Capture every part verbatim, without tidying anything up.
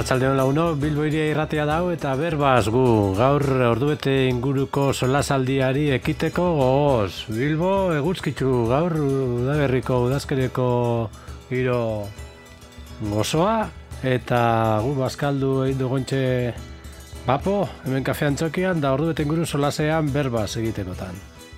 Arratsaldeon laguno, Bilbo hiria irratia dau eta berbaz gu gaur ordubete inguruko solasaldiari ekiteko gogoz. Bilbo eguzkitzu gaur udaberriko udazkereko giro gozoa eta gu bazkaldu egin dugontxe bapo, hemen kafean txokian da ordubete inguru solasean berbaz egitekotan.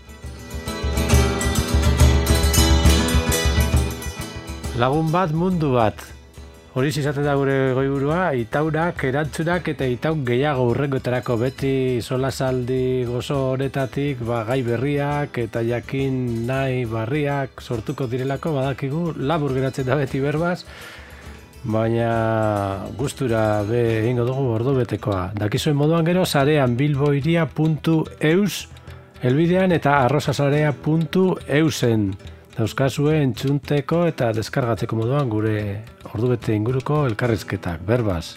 Lagun bat mundu bat. Hori izaten da gure goiburua, itaurak, erantzunak eta itaun gehiago urrengoetarako beti solasaldi gozo honetatik ba, gai berriak eta jakin nahi barriak sortuko direlako, badakigu, labur geratzen da beti berbaz, baina gustura be egingo dugu ordubetekoa. Dakizuen moduan gero, sarean bilboiria puntu eus helbidean eta arrosasarea puntu eusen. Dauzkazue entzunteko eta deskargatzeko moduan gure ordubete inguruko elkarrizketak, berbaz.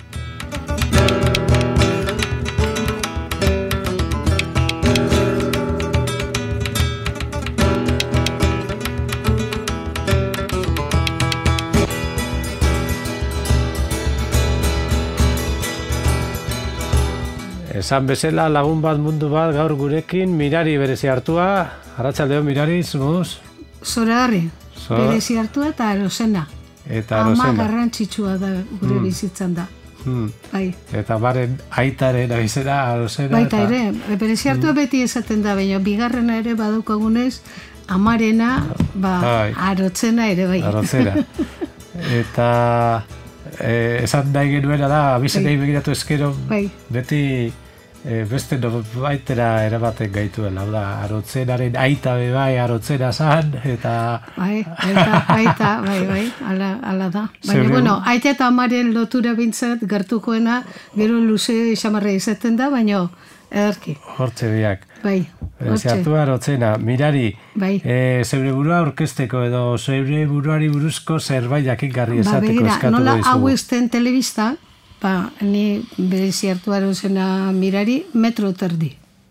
Esan bezala lagun bat mundu bat gaur gurekin Mirari berezi hartua. Arratsaldeon Mirari, zumuz? Zoragarri, berezi hartua eta Arozena. Eta Arozena. Ama garrantzitsua da gure mm. bizitzan da. Mm. Bai. Eta baren aitaren abizena Arozena. Baita eta... ere, berezi hartua mm. beti esaten da, baina bigarrena ere badaukagunez, amarena, ba, bai. Arotzena ere bai. Arotzena. Eta eh, esan nahi genuena da, abizenei bai. Begiratu eskero, bai. Beti... E, beste no baitera erabaten gaituela, hau da, Arotzenaren aita bai, Arotzena zan, eta... Bai, eta aita, bai, bai, ala, ala da. Baina, Zerri... bueno, aita eta amaren lotura bintzat gertukoena, gero luze xamarra izaten da, baina ederki. Hortxe biak. Bai, hortxe. Zertu Arotzena, Mirari, bai. e, zeure burua orkesteko edo zeure buruari buruzko zerbait jakingarri esateko ba, begira, eskatu nola dizugu. Hau ezten telebista, ba, ni berezi hartu Arozena Mirari, metro terdi.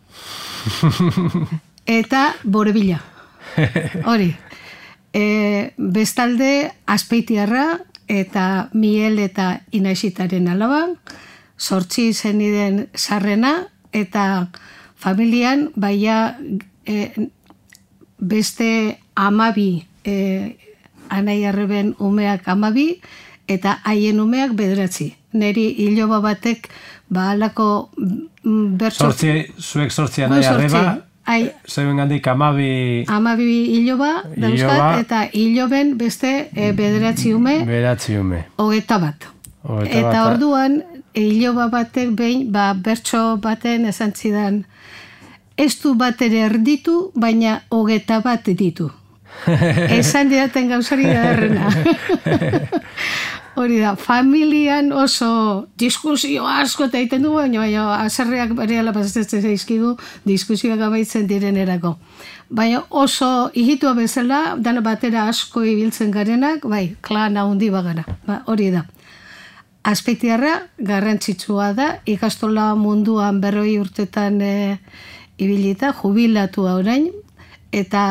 Eta borebila. Hori. E, bestalde, Azpeitiarra eta Miel eta Inaxitaren alaba, sortzi zeniden sarrena, eta familian, baia e, beste amabi, e, anai arreben umeak amabi, eta haien umeak bederatzi. Neri hiloba batek ba alako bertso... Sortzi, zuek sortzia nahi arreba, zeuen gandik amabi... Amabi hiloba dauzkat, eta hiloben beste e, bederatzi ume... Bederatzi ume. Hogeta bat. Ogeta eta bat. Orduan, hiloba batek behin, ba, bertso baten esan zidan, ez du bat ere erditu, baina hogeta bat ditu. Esan didaten gauzari da errena. Hori da, familian oso diskusio asko eta egiten dugu, baina baina azarreak bere alapazetzen zaizkigu diskusioak amaitzen direnerako. Baina oso higitua bezala, dana batera asko ibiltzen garenak, bai, klan handi bagara, ba, hori da. Azpeitiarra garrantzitsua da, ikastola munduan berroi urtetan e, ibilita, jubilatua orain, eta...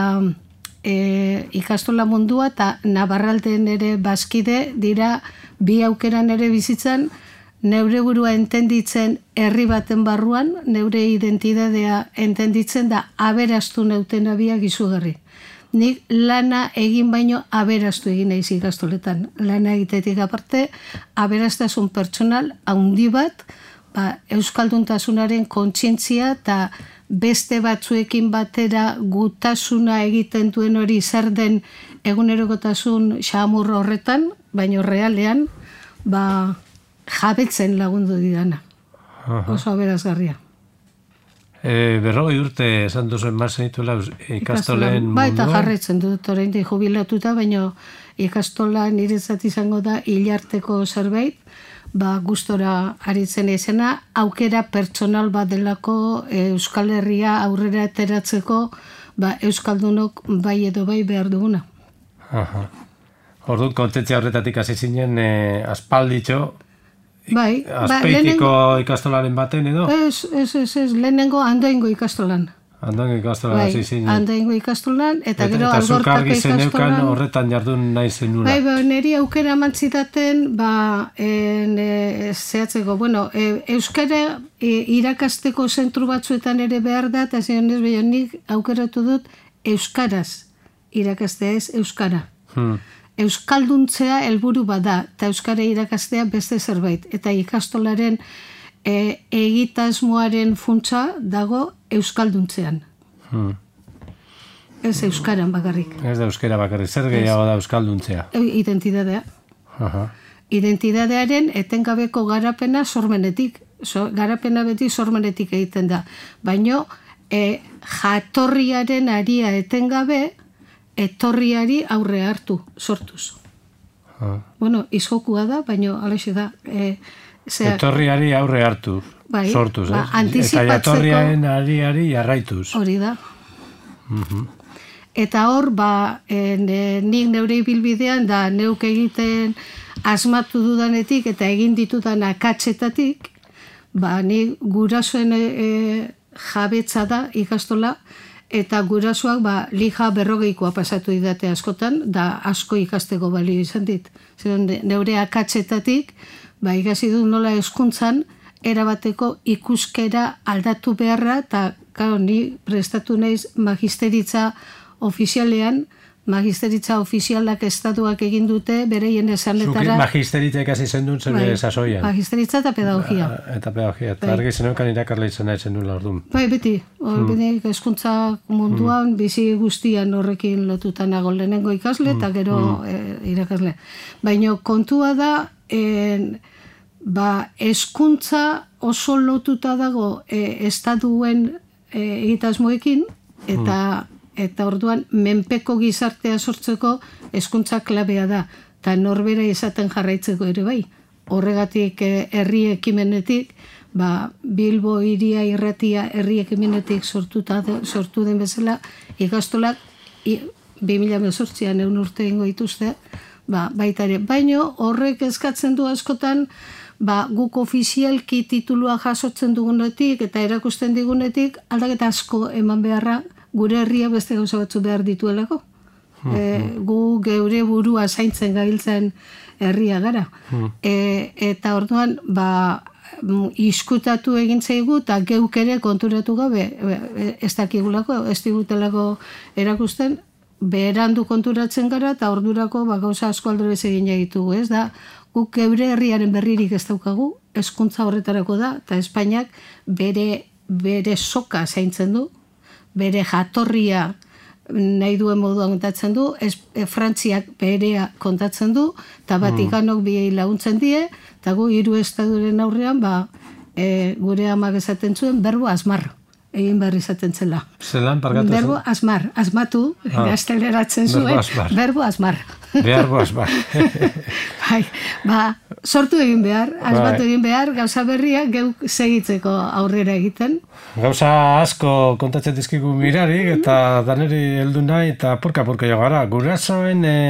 E, ikastola mundua eta Navarralden ere bazkide dira bi aukeran ere bizitzan neure burua entenditzen herri baten barruan, neure identidadea entenditzen da aberastu neutena biak izugarri. Nik lana egin baino aberastu egin naiz ikastoletan. Lana egitetik aparte, aberastasun pertsonal handi bat, ba, euskalduntasunaren kontzientzia eta beste batzuekin batera gutasuna egiten duen hori zer den egunerokotasun xamur horretan, baina realean ba, jabetzen lagundu didana. Oso aberazgarria. E, berrogei urte esan duzuen marzen dituela ikastolen munduan? Ba, eta jarretzen dut orain di jubilatuta, baina ikastola niretzat izango da hilarteko zerbait, ba, gustora aritzen izena, aukera pertsonal bat delako e, Euskal Herria aurrera ateratzeko ba, Euskaldunok bai edo bai behar duguna. Aha. Orduan kontentzia horretatik hasi zinen e, aspalditxo, bai, Azpeitiko ba, ikastolaren baten edo? Ez, ez, ez, ez, lehenengo Andoaingo ikastolan. Andoaingo ikastolan hasi zinen. Andoaingo ikastolan, eta gero Eta zuk Algortako argi zeneukan ikastolan. horretan jardun nahi zenula. Bai, ba, niri aukera mantzitaten, ba, en, e, zehatzeko, bueno, e, euskara e, irakasteko zentru batzuetan ere behar da, eta zionez behar nik aukeratu dut euskaraz irakastea ez euskara. Hmm. Euskalduntzea helburu bada, eta euskara irakastea beste zerbait. Eta ikastolaren e, egitasmoaren funtsa dago euskalduntzean. Hmm. Ez euskaran bakarrik. Ez da euskara bakarrik, zer gehiago da euskalduntzea? Identidadea. Aha. Identidadearen etengabeko garapena sormenetik. So, garapena beti sormenetik egiten da. Baino, e, jatorriaren aria etengabe, etorriari aurre hartu, sortuz. Ah. Bueno, izjokua da, baino alaxe da. E, zera, Etorriari aurre hartu, bai, sortuz, ba, eh? antizipatzeko- Eta jatorriaren ariari jarraituz. hori da. Mhm. Eta hor, ba, en, e, nik neure ibilbidean da neuk egiten asmatu dudanetik eta egin ditudan akatsetatik, ba, nik gurasoen e, e, jabetza da ikastola, eta gurasoak ba, lija berrogeikoa pasatu didate askotan, da asko ikasteko balio izan dit. Zeren neure akatsetatik, ba, ikasi du nola hezkuntzan erabateko ikuskera aldatu beharra, eta claro, ni prestatu naiz magisteritza ofizialean, magisteritza ofizialak estatuak egin dute bereien Zuki esanetara. magisteritza ikasi zendun zer Bai, sasoian. magisteritza eta pedagogia. Eta pedagogia. Eta Bai. argi zeneukan irakarle izan nahi zenula orduan. Bai, beti. Hor, beti hezkuntza munduan, bizi guztian horrekin lotuta nago lehenengo ikasle eta gero e, irakasle. Baina kontua da, en, ba, hezkuntza oso lotuta dago e, estatuen e, egitasmoekin, eta eta orduan menpeko gizartea sortzeko hezkuntza klabea da, eta norbera izaten jarraitzeko ere bai. Horregatik eh, herri ekimenetik, ba, Bilbo hiria irratia herri ekimenetik sortuta de, sortu den bezala, ikastolak i, bi mila hemezortzian egun urte ingo dituzte, ba, baita ere. Baino horrek eskatzen du askotan, ba, guk ofizialki titulua jasotzen dugunetik eta erakusten digunetik, aldaketa asko eman beharra, gure herria beste gauza batzu behar dituelako. E, gu geure burua zaintzen gabiltzen herria gara. E, eta orduan, ba, iskutatu egin zaigu eta geuk ere konturatu gabe, ez dakigulako, ez digutelako erakusten, beherandu konturatzen gara eta ordurako ba, gauza asko aldrebez egin ditugu, ez da, guk geure herriaren berririk ez daukagu, hezkuntza horretarako da, eta Espainiak bere, bere soka zaintzen du, bere jatorria nahi duen moduan kontatzen du, ez, e, Frantziak berea kontatzen du, eta Vatikanok biei laguntzen die, eta gu hiru estaduren aurrean, ba, e, gure amak esaten zuen, berbo asmar, egin behar izaten zela. Zelan, parkatu zen? Berbo asmar, asmatu, Ah, gazteleratzen berbo zuen, asmar. berbo asmar. Behargo asmar. Bai, ba, sortu egin behar, asmatu Bai. egin behar, gauza berria geuk segitzeko aurrera egiten. Gauza asko kontatzen dizkigu mirarik, eta daneri heldu nahi, eta purka-purka jo gara. Gurasoen e,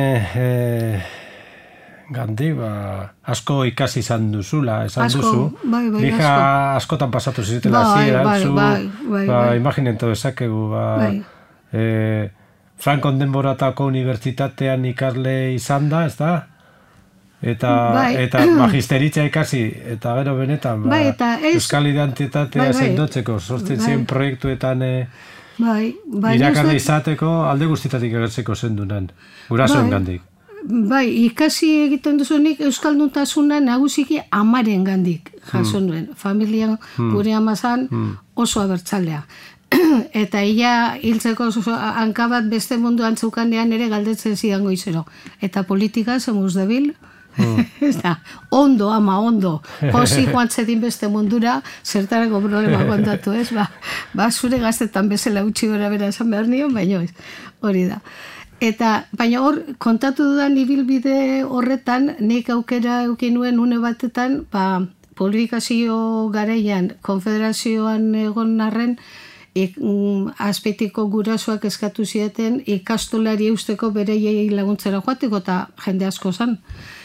e, gandi, ba, asko ikasi izan duzula, esan Asko, duzu. bai, bai, Lija asko. askotan pasatu zizitela Bai, hasieran, bai, zu, bai, bai, ba, bai. imaginento dezakegu, ba, Bai. e, Frankon denboratako unibertsitatean ikasle izan da, ez da? Eta, Bai. eta magisteritza ikasi, eta gero benetan, ba, Bai, eta ez- euskal identitatea Bai, bai. sendotzeko, sortzen Bai. ziren proiektuetan e, Bai, bai, irakasle nik uste- izateko alde guztietatik agertzeko zendunan, gurasoen Bai. gandik. Bai, ikasi egiten duzunik euskalduntasuna nagusiki amaren gandik jaso nuen. Familian gure amazan oso abertzalea. Eta ia hiltzeko oso hanka bat beste munduan zeukanean ere galdetzen zidan goizero. Eta politika zemuz dabil, ez da, ondo, ama, ondo. Posi joan zedin beste mundura, zertarako problema kontatu, ez? Ba, ba zure gaztetan bezala utzi gora bera esan behar nion, baina ez, hori da. Eta, baina hor, kontatu dudan ibilbide horretan, nik aukera eukin nuen une batetan, ba, publikazio garaian, konfederazioan egon arren, Ik, mm, azpetiko gurasoak eskatu zieten ikastolari eusteko bereiei laguntzera joateko eta jende asko zen.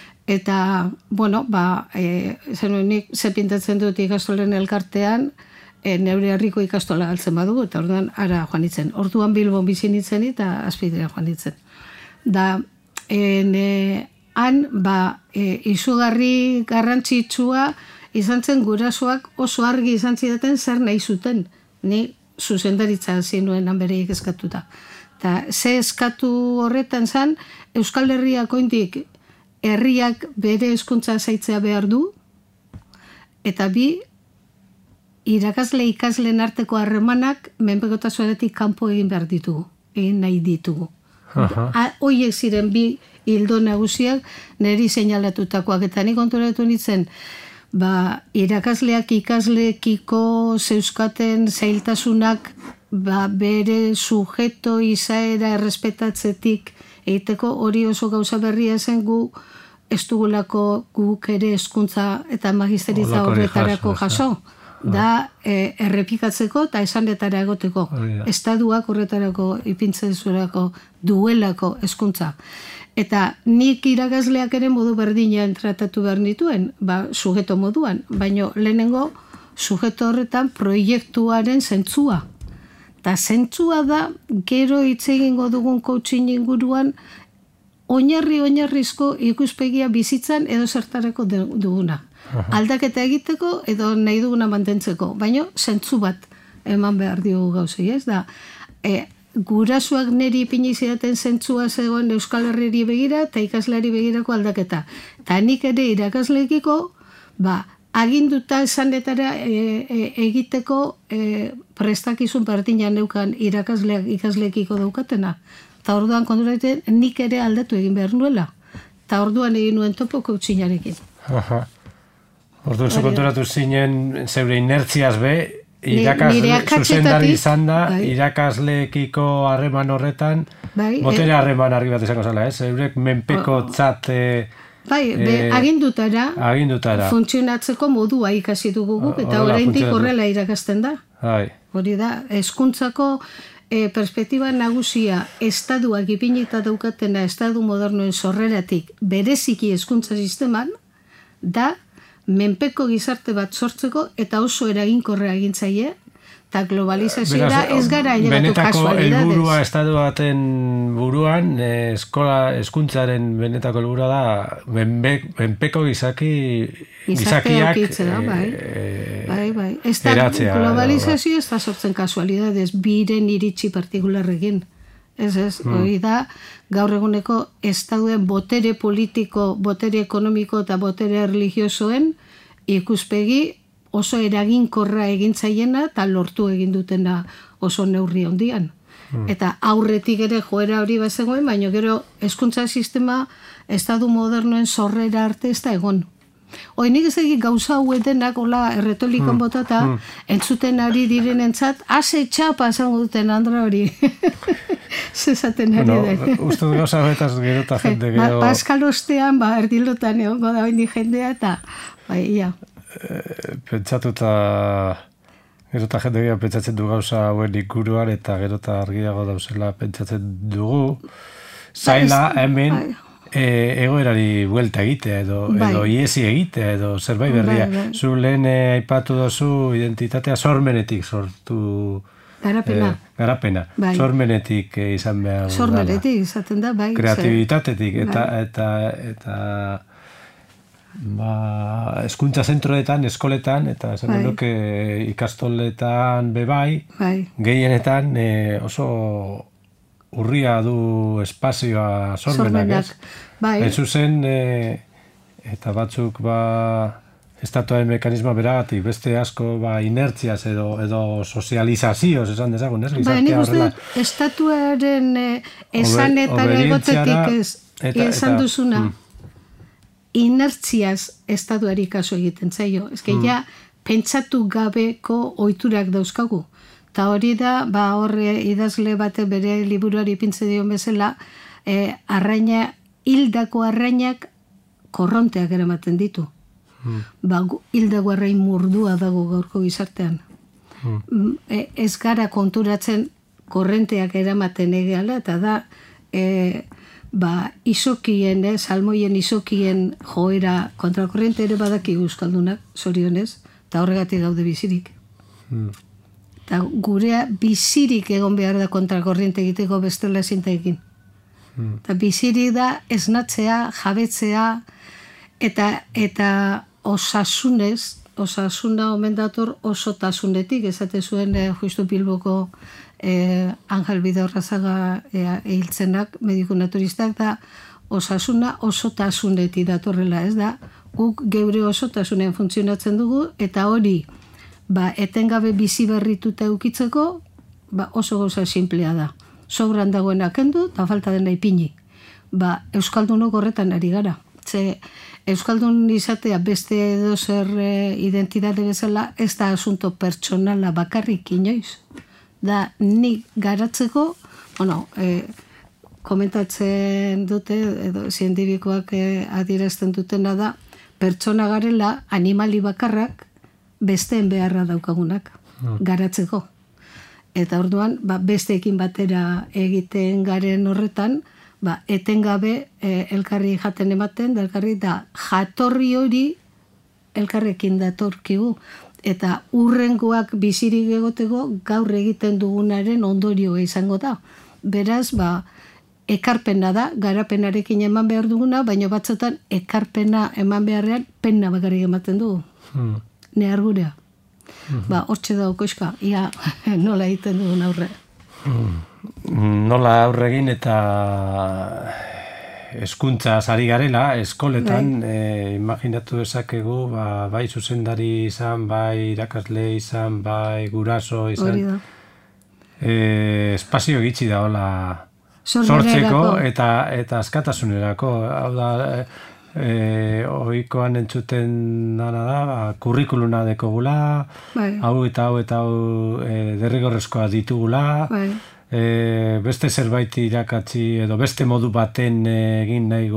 Eta, bueno, ba, e, zenuen nik ze pintatzen dut ikastolen elkartean, e, neure herriko ikastola galtzen badugu, eta orduan ara joan itzen. Orduan Bilbon bizi nintzen eta Azpeitira joan itzen. Da, en, e, han, ba, e, izugarri garrantzitsua izan zen gurasoak oso argi izan zidaten zer nahi zuten. Ni zuzendaritza zinuen hanbereik eskatuta. Eta ze eskatu horretan zen, Euskal Herriak oindik herriak bere hezkuntza zaitzea behar du, eta bi, irakasle ikasleen arteko harremanak menpekotasunetik kanpo egin behar ditugu, egin nahi ditugu. Hoiek ziren bi hildo nagusiak niri seinalatutakoak, eta nik konturatu nintzen, ba, irakasleak ikasleekiko zeuskaten zailtasunak ba, bere sujeto izaera errespetatzetik egiteko hori oso gauza berria zen gu ez dugulako guk ere hezkuntza eta magisteritza horretarako jaso. Da e, errepikatzeko eta esanetara egoteko. Estaduak horretarako ipintzen zuelako duelako hezkuntza. Eta nik irakasleak ere modu berdinean tratatu behar nituen, ba, sujeto moduan, baino lehenengo sujeto horretan proiektuaren zentzua. Eta zentzua da, gero hitz egingo dugun coaching inguruan, oinarri-oinarrizko ikuspegia bizitzan edo zertarako duguna. Aldaketa egiteko edo nahi duguna mantentzeko, baino zentzu bat eman behar diogu gauzei, ez da, e, gurasuak neri ipini zidaten zentzua zegoen Euskal Herriri begira eta ikaslari begirako aldaketa. Eta nik ere irakasleekiko, ba, aginduta esanetara e, e, egiteko e, prestakizun berdina neukan irakasleak ikasleekiko daukatena. Eta orduan konturatzen nik ere aldatu egin behar nuela. Eta orduan egin nuen topo coachingarekin. Aha. Orduan zu konturatu zinen zeure inertziaz be, irakasle, zuzendari izan da, bai. Irakasleekiko harreman horretan, bai, botere harreman argi bat izango zala, ez? Eurek menpeko tzat... E, bai, be, e, agindutara, agindutara, funtzionatzeko modua ikasi dugu guk, eta oraindik horrela irakasten da. Bai. Hori da, hezkuntzako e, perspektiba nagusia estaduak ipinita daukatena estadu modernoen sorreratik bereziki hezkuntza sisteman, da menpeko gizarte bat sortzeko eta oso eraginkorra egintzaile, eta globalizazioa ez gara ailegatu kasualidades. Benetako helburua estatu baten buruan, eskola hezkuntzaren benetako helburua da menpeko gizaki gizakiak eratzea. Globalizazioa ez da sortzen kasualidades, biren iritsi partikularrekin. Ez ez, hori da, gaur eguneko estaduen botere politiko, botere ekonomiko eta botere religiosoen ikuspegi oso eraginkorra egintzaiena eta lortu egin dutena oso neurri handian. Eta aurretik ere joera hori bazegoen, baina gero hezkuntza sistema estadu modernoen sorrera arte ez da egon. Hoi nik ez egin gauza hauetenak, hola, erretolikon mm. botata, mm. entzuten ari direnentzat, ase txapa zango duten andra hori. Zezaten ari bueno, den. Uste du gauza betaz gero eta jende gero... Ba, Paskal ostean, ba, erdilotan egongo da hori jendea, eta, bai, ia. E, pentsatuta... Gero eta jende gero pentsatzen du gauza hauen inguruan, eta gero eta argiago dauzela pentsatzen dugu. Zaila, hemen... Bai. E, egoerari buelta egitea edo, bai. edo iesi egitea edo zerbait berria. Bai, bai. Zu lehen aipatu dozu identitatea sormenetik sortu... Garapena. Eh, garapena. Bai. Sormenetik eh, izan behar. Sormenetik izaten da, bai. Kreatibitatetik. Eta, bai. eta, eta, ba, hezkuntza zentroetan, eskoletan, eta esan bai. Nuke ikastoletan bebai, bai. Gehienetan eh, oso... urria du espazioa sormenak, ez? Bai. Ez zuzen, e, eta batzuk, ba, estatuaren mekanismoa beragatik, beste asko, ba, inertziaz edo, edo sozializazioz, esan dezagun, ez? Bai, nik uste, estatuaren e, esanetara egotetik ez, eta, esan eta, duzuna, mm. inertziaz estatuari kaso egiten zaio. Ez que mm. ja, pentsatu gabeko ohiturak dauzkagu. Eta hori da, ba, horre idazle bate bere liburuari pintze dion bezala, e, arraina, hildako arrainak korronteak eramaten ditu. Hmm. Ba, hildako arrain murdua dago gaurko gizartean. Hmm. E, ez gara konturatzen korrenteak eramaten egeala, eta da, e, ba, isokien, eh, salmoien isokien joera kontrakorrente ere badaki euskaldunak, zorionez, eta horregatik gaude bizirik. Hmm. Eta gurea bizirik egon behar da kontrakorriente egiteko bestela ezinta egin. Hmm. Eta bizirik da esnatzea, jabetzea, eta, eta osasunez, osasuna omen dator osotasunetik, esate zuen eh, justu Bilboko eh, Angel Bidorrazaga eh, ehiltzenak, mediku naturistak, da osasuna osotasunetik datorrela, ez da, guk geure osotasunen funtzionatzen dugu, eta hori, ba, etengabe bizi berrituta eukitzeko, ba, oso gauza simplea da. Sobran dagoena kendu, eta falta dena ipini. Ba, Euskaldunok horretan ari gara. Ze, Euskaldun izatea beste edo zer e, identitate bezala, ez da asunto pertsonala bakarrik inoiz. Da, nik garatzeko, bueno, e, komentatzen dute, edo zientifikoak e, adierazten dutena da, pertsona garela animali bakarrak besteen beharra daukagunak, garatzeko. Eta orduan, ba, besteekin batera egiten garen horretan, ba, etengabe e, elkarri jaten ematen, da elkarri da jatorri hori elkarrekin datorkigu. Eta urrengoak bizirik egoteko gaur egiten dugunaren ondorioa izango da. Beraz, ba, ekarpena da, garapenarekin eman behar duguna, baina batzutan ekarpena eman beharrean penna bakarrik ematen dugu. Hmm. Nehar gurea. Hmm. Ba, hortxe dauko eska, ia nola egiten dugun aurre. Hmm. Nola aurregin eta hezkuntza ari garela, eskoletan, e, imaginatu dezakegu, ba, bai zuzendari izan, bai irakasle izan, bai guraso izan. E, espazio gitxi da hola sortzeko eta, eta askatasunerako. Hau da, e, ohikoan entzuten dana da, ba, kurrikuluna dekogula, bai. hau eta hau eta hau e, derrigorrezkoa ditugula, bai. E, beste zerbait irakatzi edo beste modu baten egin nahi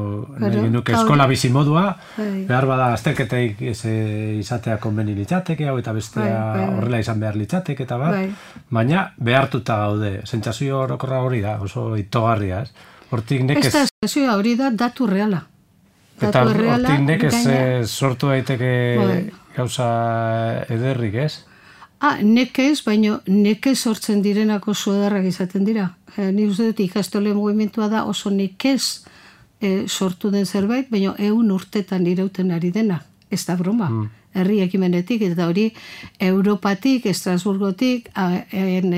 nuke eskola bizi modua, bai. behar bada azterketeik izatea konbeni litzateke, hau eta bestea bai, bai. horrela izan behar litzateke eta bat, bai. baina behartuta gaude, sentsazio orokorra hori da, oso itogarria, ez? Hortik nekez... Ez da sentsazioa hori da datu reala. Eta hortik nekez gaina... sortu daiteke bai. gauza ederrik, ez? Ah, nekez, baina nekez sortzen direnak oso edarrak izaten dira. E, Ni uste dut ikastole mugimentua da oso nekez e, sortu den zerbait, baina ehun urtetan irauten ari dena. Ez da broma. Mm. Herri ekimenetik, eta hori Europatik, Estrasburgotik, a, en,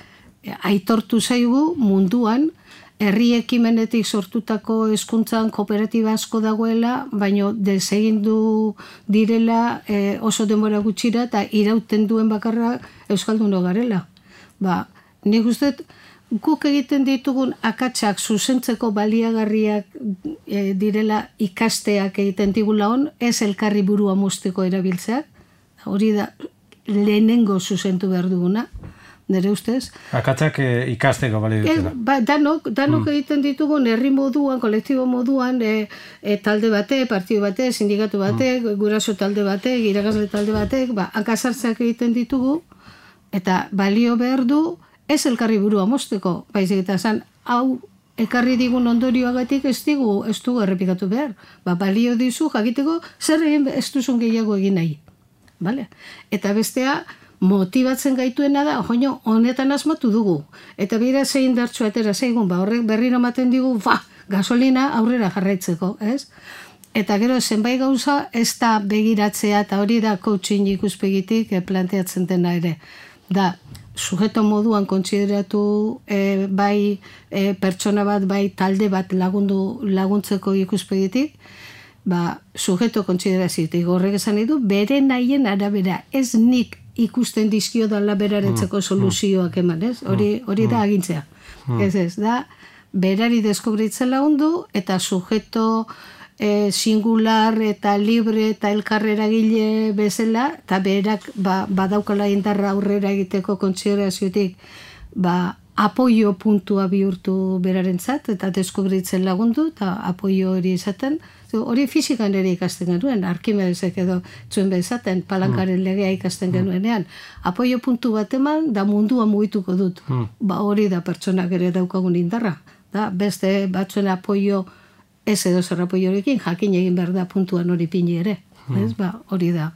e, aitortu zaigu munduan, herri ekimenetik sortutako hezkuntzan kooperatiba asko dagoela, baino desegindu direla e, oso denbora gutxira eta irauten duen bakarra Euskalduno garela. Ba, nik uste guk egiten ditugun akatsak zuzentzeko baliagarriak e, direla ikasteak egiten digula on, ez elkarri burua musteko erabiltzeak, hori da lehenengo zuzentu behar duguna. Nere ustez. Akatsak e, ikasteko bali dutela. Ba, danok danok mm. egiten ditugun herri moduan, kolektibo moduan, e, e, talde bate, partidu bate, sindikatu bate, mm. guraso talde bate, irakasle talde batek, ba, hankasartzeak egiten ditugu, eta balio behar du, ez elkarri burua mozteko, baizik eta zan, hau ekarri digun ondorioagatik ez digu, ez dugu errepikatu behar. Ba, balio dizu, jakiteko, zer egin ez duzun gehiago egin nahi. Vale? Eta bestea, motibatzen gaituena da, joño, honetan asmatu dugu. Eta bera zein dartxu atera zeigun, ba, horrek berriro ematen digu, ba, gasolina aurrera jarraitzeko, ez? Eta gero, zenbait gauza, ez da begiratzea, eta hori da coaching ikuspegitik eh, planteatzen dena ere. Da, sujeto moduan kontsideratu eh, bai eh, pertsona bat, bai talde bat lagundu laguntzeko ikuspegitik, ba, sujeto kontsideraziotik horrek esan nahi du, bere nahien arabera, ez nik ikusten dizkio dala beraretzeko soluzioak eman, ez? Hori, hori da agintzea. Ez ez, da, berari deskubritzen lagundu, eta sujeto e, singular eta libre eta elkarreragile bezala, eta berak ba, badaukala indarra aurrera egiteko kontsideraziotik, ba, apoio puntua bihurtu berarentzat, eta deskubritzen lagundu, eta apoio hori izaten, hori fizikan ere ikasten genuen, Arkimedesek edo zuen bezaten, palankaren legea ikasten genuenean. Apoio puntu bat eman, da mundua mugituko dut. Ba, hori da pertsonak ere daukagun indarra. Da, beste batzuen apoio, ez edo zer apoiorekin, jakin egin behar da puntuan hori pini ere. Ez? Ba, hori da.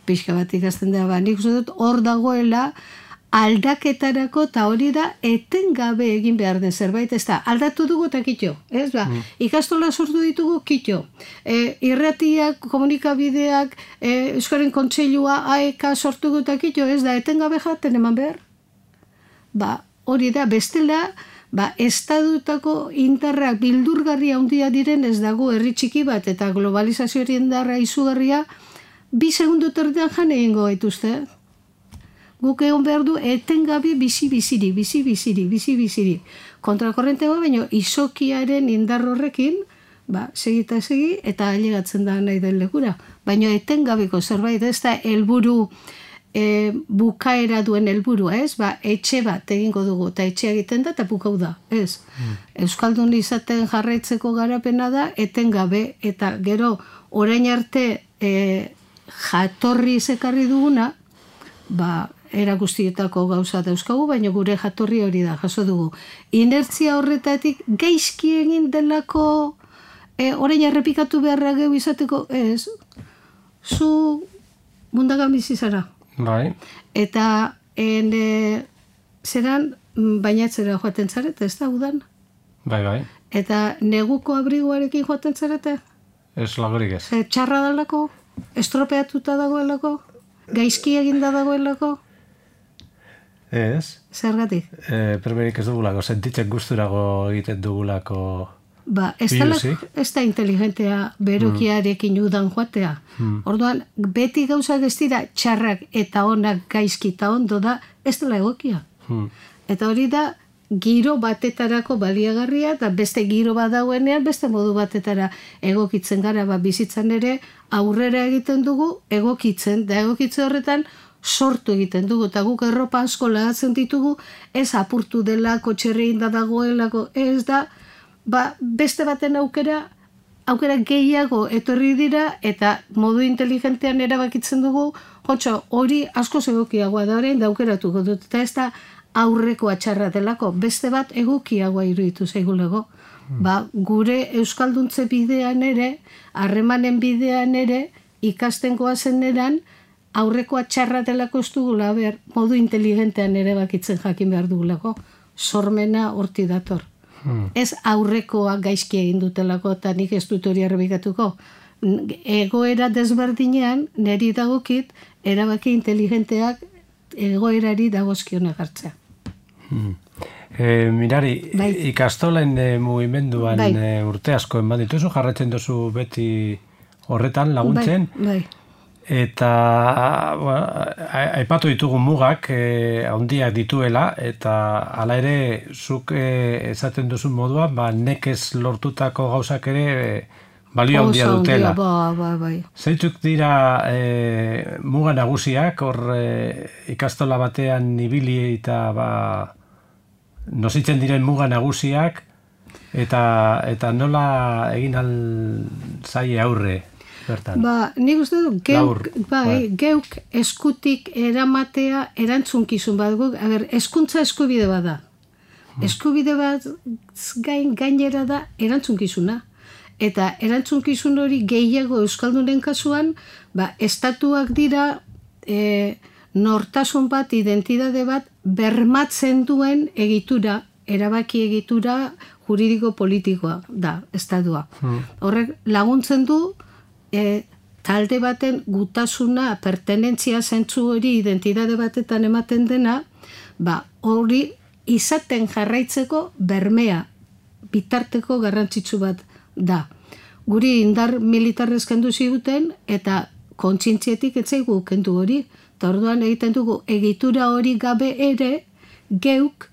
pixka bat ikasten da, ba, nik uste dut hor dagoela aldaketarako, eta hori da etengabe egin behar den zerbait, ez da, aldatu dugu eta kitxo, ez ba, mm. ikastola sortu ditugu kitxo, e, irratiak, komunikabideak, e, Euskaren Kontseilua, A E K sortu dugu eta kitxo, ez da, etengabe jaten eman behar, ba, hori da, bestela, ba, estadutako indarrak bildurgarria handia diren ez dago herri txiki bat, eta globalizazioari indarra izugarria, bi segundu terdean jan egingo gaituzte. Guk egon behar du etengabe bizi-bizirik, bizi-bizirik, bizi-bizirik. Kontrakorrente bat, baina izokiaren indar horrekin, ba, segita segi, eta ailegatzen da nahi den lekura. Baina etengabeko zerbait, ez da helburu e, bukaera duen helburu, ez? Ba, etxe bat egingo dugu, eta etxea egiten da, eta bukau da, ez? Mm. Euskaldun izaten jarraitzeko garapena da, etengabe, eta gero, orain arte e, jatorri zekarri duguna, ba, era guztietako gauza dauzkagu, baina gure jatorri hori da, jaso dugu. Inertzia horretatik gaizki egin delako e, orain errepikatu beharra geu izateko, ez? Zu mundagan bizi zara. Bai. Eta en, e, zeran bainatzera joaten zarete, ez da, udan? Bai, bai. Eta neguko abriguarekin joaten zarete? Ez lagorik ez. E, txarra dalako? Estropeatuta dagoelako? Gaizki eginda dagoelako? Ez. Zergatik? E, Perberik ez dugulako, sentitzen gusturago egiten dugulako ba, ez biluzik. Ez da inteligentea berokiarekin mm. udan joatea. Mm. Orduan, beti gauzak ez dira txarrak eta onak gaizki eta ondo da, ez dela egokia. Mm. Eta hori da, giro batetarako baliagarria, eta beste giro bat dauenean, beste modu batetara egokitzen gara, ba, bizitzan ere aurrera egiten dugu, egokitzen, da egokitze horretan sortu egiten dugu, eta guk erropa asko lagatzen ditugu, ez apurtu dela, kotxerrein da dagoelako, ez da, ba, beste baten aukera, aukera gehiago etorri dira, eta modu inteligentean erabakitzen dugu, jotxo, hori asko egokiagoa da orain, da aukeratuko dut, eta ez da, aurreko atxarra delako, beste bat egokiagoa iruditu zaigulego. Hmm. Ba, gure euskalduntze bidean ere, harremanen bidean ere, ikasten goazen eran, aurreko atxarra delako ez dugula, ber, modu inteligentean ere bakitzen jakin behar dugulako, sormena horti dator. Hmm. Ez aurrekoa gaizki egin dutelako, eta nik ez dut hori errebikatuko. Egoera desberdinean, niri dagokit, erabaki inteligenteak egoerari dagozkionak hartzea. Hmm. E, mirari, bai. Ikastolen e, mugimenduan bai. e, urte asko eman dituzu, jarraitzen duzu beti horretan laguntzen. Bai, bai. Eta bueno, aipatu ditugu mugak e, handiak dituela, eta hala ere zuk e, esaten duzun moduan, ba, nekez lortutako gauzak ere e, balio handia dutela. Ba, ba, bai. Zeitzuk dira e, muga nagusiak, hor e, ikastola batean ibili eta ba, nozitzen diren muga nagusiak, eta, eta nola egin al zaie aurre bertan? Ba, nik uste dut, geuk, bai, geuk eskutik eramatea erantzunkizun bat. A ber, eskuntza eskubide bat da. Eskubide bat gain, gainera da erantzunkizuna. Eta erantzunkizun hori gehiago euskaldunen kasuan, ba, estatuak dira e, nortasun bat, identitate bat, bermatzen duen egitura, erabaki egitura juridiko politikoa da, estatua. Hmm. Horrek laguntzen du, e, talde baten gutasuna, pertenentzia zentzu hori, identitate batetan ematen dena, ba, hori izaten jarraitzeko bermea, bitarteko garrantzitsu bat da. Guri indar militarrez kendu ziguten, eta kontzintzietik etzaigu kendu hori. Eta orduan egiten dugu egitura hori gabe ere, geuk,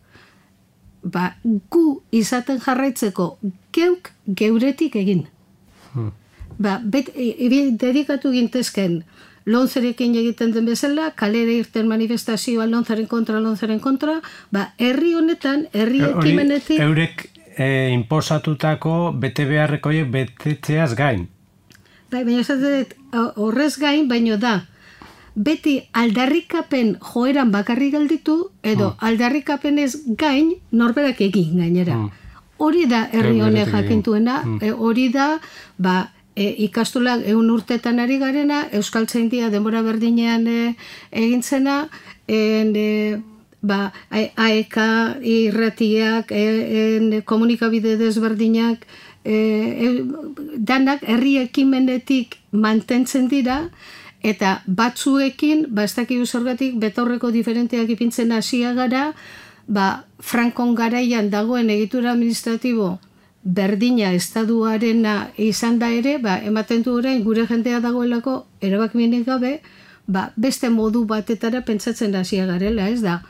ba, gu izaten jarraitzeko, geuk geuretik egin. Hmm. Ba, bet, e, dedikatu gintezken, Lonzerekin egiten den bezala, kalera irten manifestazioa Lonzeren kontra, Lonzeren kontra, ba, herri honetan, herri ekimenetik... Eurek e, imposatutako bete beharrekoiek betetzeaz gain. Bai, baina esatet, horrez gain, baino da, beti aldarrikapen joeran bakarri gelditu, edo hmm. aldarrikapenez gain norberak egin gainera. Hmm. Hori da herri honek jakintuena, hmm. e, hori da, ba, e, ikastolak ehun urtetan ari garena, Euskaltzaindia denbora berdinean e, egintzena, en, e, ba, A E K irratiak, e, en, komunikabide desberdinak, e, e, danak herri ekimenetik mantentzen dira, eta batzuekin, ba, ez dakigu zergatik, betaurreko diferenteak ipintzen hasia gara, ba, Frankon garaian dagoen egitura administratibo berdina estaduarena izan da ere, ba, ematen du orain gure jendea dagoelako erabakimenik gabe, ba, beste modu batetara pentsatzen hasia garela, ez da.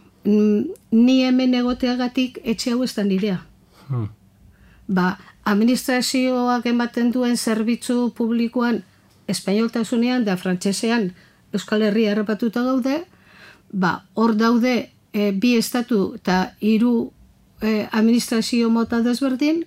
Ni hemen egoteagatik etxe hau ez da nirea. Hmm. Ba, administrazioak ematen duen zerbitzu publikoan espainoltasunean da frantsesean Euskal Herria harrapatuta gaude, ba, hor daude e, bi estatu eta hiru e, administrazio mota desberdin,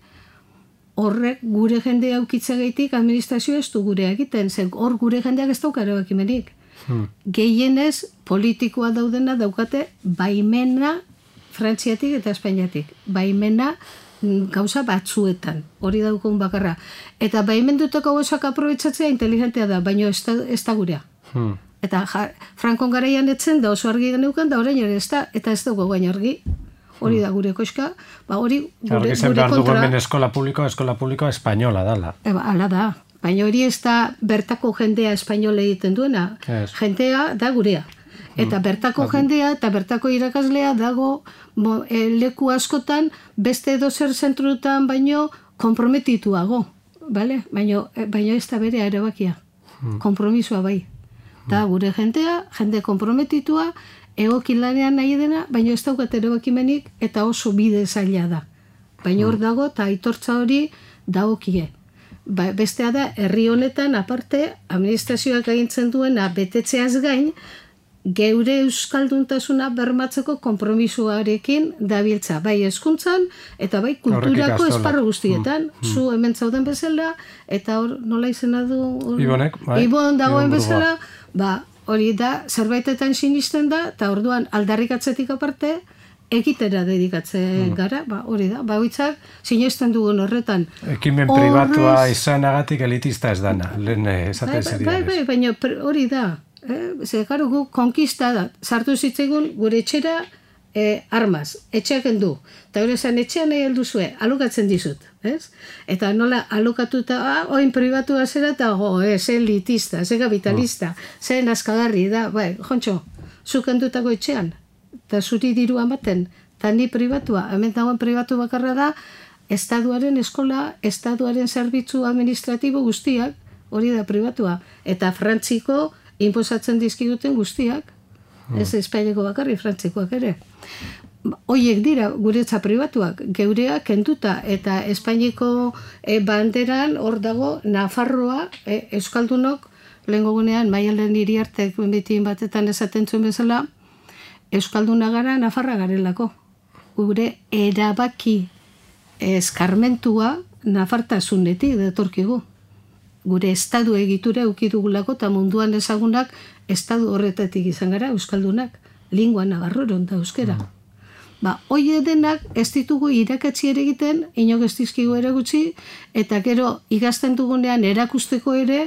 horrek gure jendea aukitzegetik administrazio ez du gure egiten, zen hor gure jendeak ez dauka erabakimenik. Hmm. Gehienez politikoa daudena daukate baimena Frantziatik eta Espainiatik. Baimena gauza batzuetan, hori daukun bakarra. Eta baimendutako gauzak aprobetsatzea inteligentea da, baina ez da, ez da gurea. Hmm. Eta ja, Frankon garaian etzen da oso argi geneukan, da orain ere ez da, eta ez dugu gain argi. Hori da gure koska, ba hori gure, gure kontra. Behar dugu hemen eskola publikoa, eskola publikoa espainola dala. Eba, ala da. Baina hori ez da bertako jendea espainola egiten duena. Yes. Jendea da gurea. Eta bertako jendea eta bertako irakaslea dago mo, e, leku askotan beste edozer zentrutan baino komprometituago. Vale? Baina, baina ez da bere erabakia. Hmm. Kompromisoa bai. Da gure jendea, jende komprometitua, egokilanean nahi dena, baina ez daukat erabakimenik eta oso bide zaila da. Baina hor dago eta aitortza hori dagokie. Ba, bestea da, herri honetan aparte, administrazioak agintzen duena betetzeaz gain, geure euskalduntasuna bermatzeko konpromisoarekin dabiltza, bai hezkuntzan eta bai kulturako esparru guztietan. Mm. Zu hemen zauden bezala, eta hor nola izena du... Or, Ibonek, bai. Ibon dagoen Ibon bezala, ba, hori da, zerbaitetan sinisten da, eta orduan aldarrikatzetik aparte, egitera dedikatzen mm. gara, ba, hori da, ba, hitzak sinesten dugun horretan. Ekimen Horrez... pribatua izanagatik elitista ez dana, lehen esaten bai, zeri. Bai, bai, baina hori da, eh? Zer, garo, gu konkista da, sartu zitzaigun gure etxera eh, armaz, etxeak endu, eta hori esan etxean nahi alduzue, alukatzen dizut, ez? Eta nola alukatuta, ah, oin pribatua zera, eta go, eh, ze elitista, ze kapitalista, mm. ze naskagarri da, bai, jontxo, zuk endutako etxean, eta zuri diru amaten, eta ni pribatua, hemen dagoen pribatu bakarra da, estaduaren eskola, estaduaren zerbitzu administratibo guztiak, hori da pribatua, eta Frantziko inposatzen dizkiguten guztiak, hmm. ez Espainiako bakarri, Frantzikoak ere. Hoiek dira guretza pribatuak, geureak kenduta, eta Espainiko e, banderan hor dago Nafarroa, e, Euskaldunok, lehen gogunean, Maialen Iriartek mitin batetan esaten zuen bezala, Euskalduna gara, Nafarra garelako. Gure erabaki eskarmentua nafartasunetik datorkigu. Gure estadu egitura eukidugulako eta munduan ezagunak estadu horretatik izan gara, Euskaldunak, lingua navarroron da euskera. Mm. Ba, hoi denak ez ditugu irakatzi ere egiten, inok ez dizkigu ere gutxi, eta gero ikasten dugunean erakusteko ere,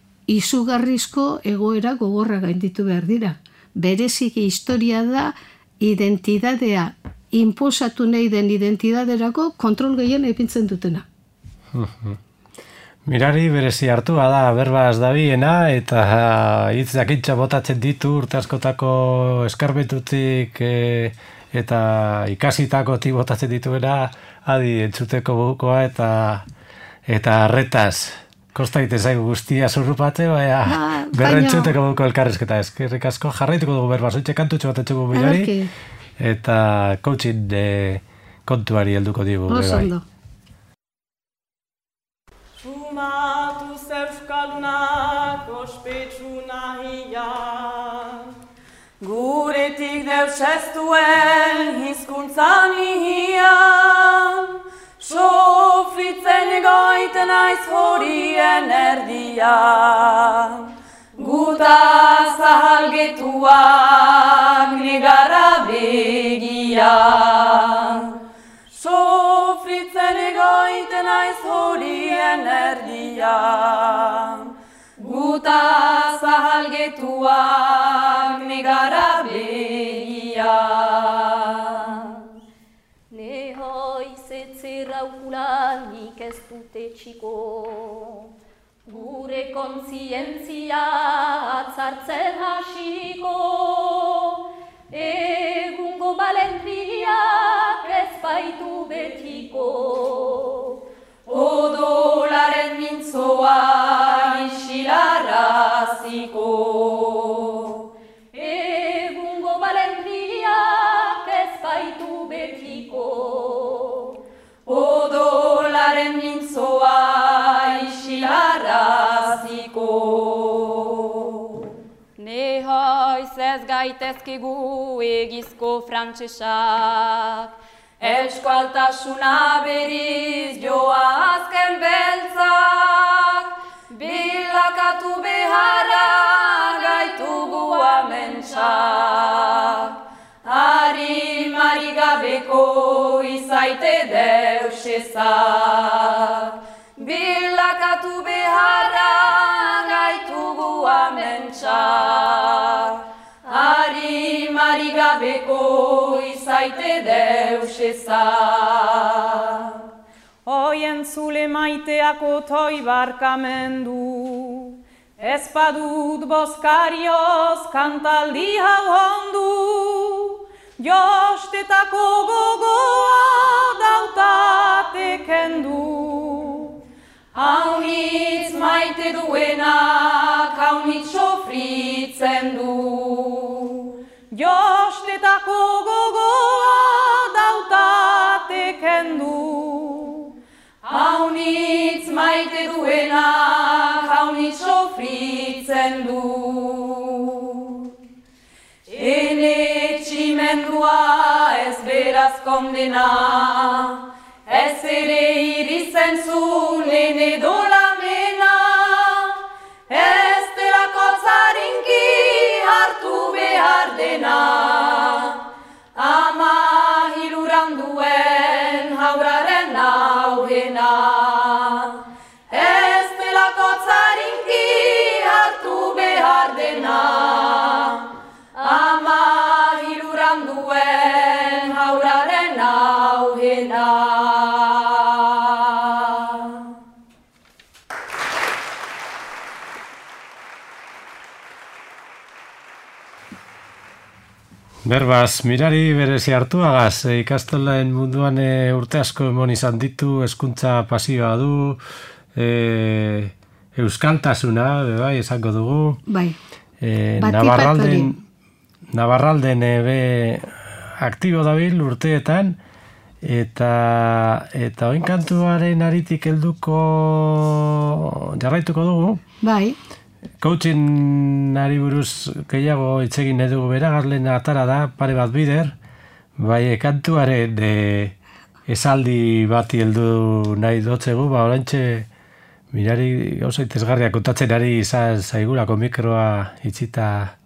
izugarrizko egoera gogorra gainditu behar dira. Bereziki historia da identidadea, inposatu nahi den identidaderako kontrol gehien epintzen dutena. Mirari berezi hartua da, berbaz dabiena, eta hitz dakintza botatzen ditu urte askotako eskarbetutik e, eta ikasitakotik botatzen dituena, adi entzuteko bukoa eta eta arretaz. Kosta egiten zaigu guztia zurrupate, baina ah, berrentzuteko buko elkarrezketa. Eskerrik asko jarraituko dugu berba, zoitxe kantutxo bat etxuko Mirari, eta coaching de kontuari helduko digu. Oso ondo. Sumatuz Euskaldunak ospetsu nahian, guretik deus ez duen hizkuntzan ihian, sofritzen egoiten aiz horien erdian, guta zahalgetuak negarra begian, sofritzen egoiten maite naiz horien erdian. Guta zahalgetuak negara begian. Ne haiz etzerra ukulanik ez dute txiko, gure kontzientzia atzartzen hasiko. Egungo balentriak ez baitu betiko, odolaren mintzoa isilaraziko. Egungo balentriak ez baitu betiko, odolaren mintzoa isilaraziko. Ne haiz ez gaitezkegu egizko frantsesak, euskaltasuna berriz joa azken beltzak. Bilakatu beharra gaitugu amentsak, harimari gabeko izaite deusesak. Bilakatu beharra gaitugu amentsak, harimari gabeko izaite deusesak. Oien zule maiteako toi barkamendu, ez badut bozkarioz kantaldi hau hondu. Jostetako gogoa dautate kendu, haunitz maite duenak haunitz sofritzen du. Jostetako gogoa dautate kendu, haunitz maite duenak haunitz sofritzen du. Ene tximendua ez beraz kondena, ez ere irizen zuen ene dolamena. Ez delako tzarinki hartu behar dena, ama hiluran duen hauraren aurrena. Ez delako tzarinki hartu behar dena, ama hiluran duen hauraren aurrena. Berbaz, mirari berezi hartuagaz, e, ikastolen munduan e, urte asko emon izan ditu, hezkuntza pasioa du, e, euskaltasuna, bai, esango dugu. Bai, e, bati Navarralden, Navarralden e, be aktibo dabil urteetan, eta eta oin kantuaren aritik helduko jarraituko dugu. bai. Coaching ari buruz gehiago itzegin edugu beragarlen atara da, pare bat bider, bai kantuaren e, esaldi bati heldu nahi dotzegu, ba orantxe mirari gauza itezgarria kontatzen ari izan zaigulako mikroa itxita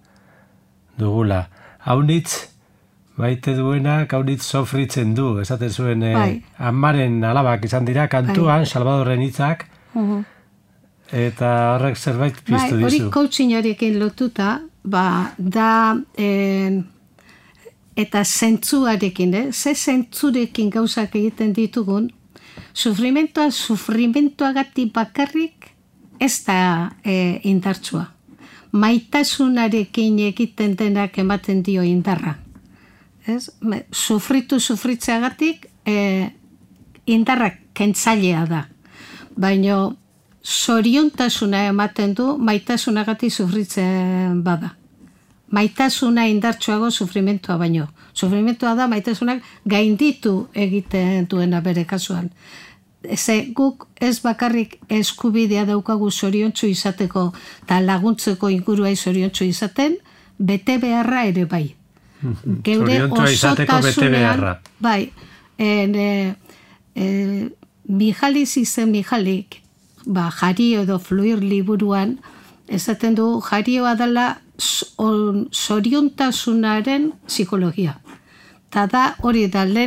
dugula. Haunitz, baite duenak haunitz sofritzen du, esaten zuen e, Bai. amaren alabak izan dira kantuan, Bai. Salvadorren hitzak, Uh-huh. eta horrek zerbait piztu Bai, hori dizu. coachingarekin lotuta, ba, da, eh, eta zentzuarekin, eh? Ze zentzurekin gauzak egiten ditugun, sufrimentoa, sufrimentoagatik bakarrik ez da eh, indartsua. Maitasunarekin egiten denak ematen dio indarra. Ez? Me- Sufritu sufritzeagatik eh, indarra kentzailea da. Baina zoriontasuna ematen du maitasunagatik sufritzen bada. Maitasuna indartsuago sufrimentua baino. Sufrimentua da maitasunak gainditu egiten duena bere kasuan. Ze guk ez bakarrik eskubidea daukagu zoriontsu izateko eta laguntzeko ingurua zoriontsu izaten, bete beharra ere bai. Geure Zoriontsua izateko bete beharra. osotasunean, bai, en, e, e, Mihalis izen Mihalik, ba, Jario edo Fluir liburuan, esaten du jarioa dela zoriontasunaren psikologia. Ta da hori da lehen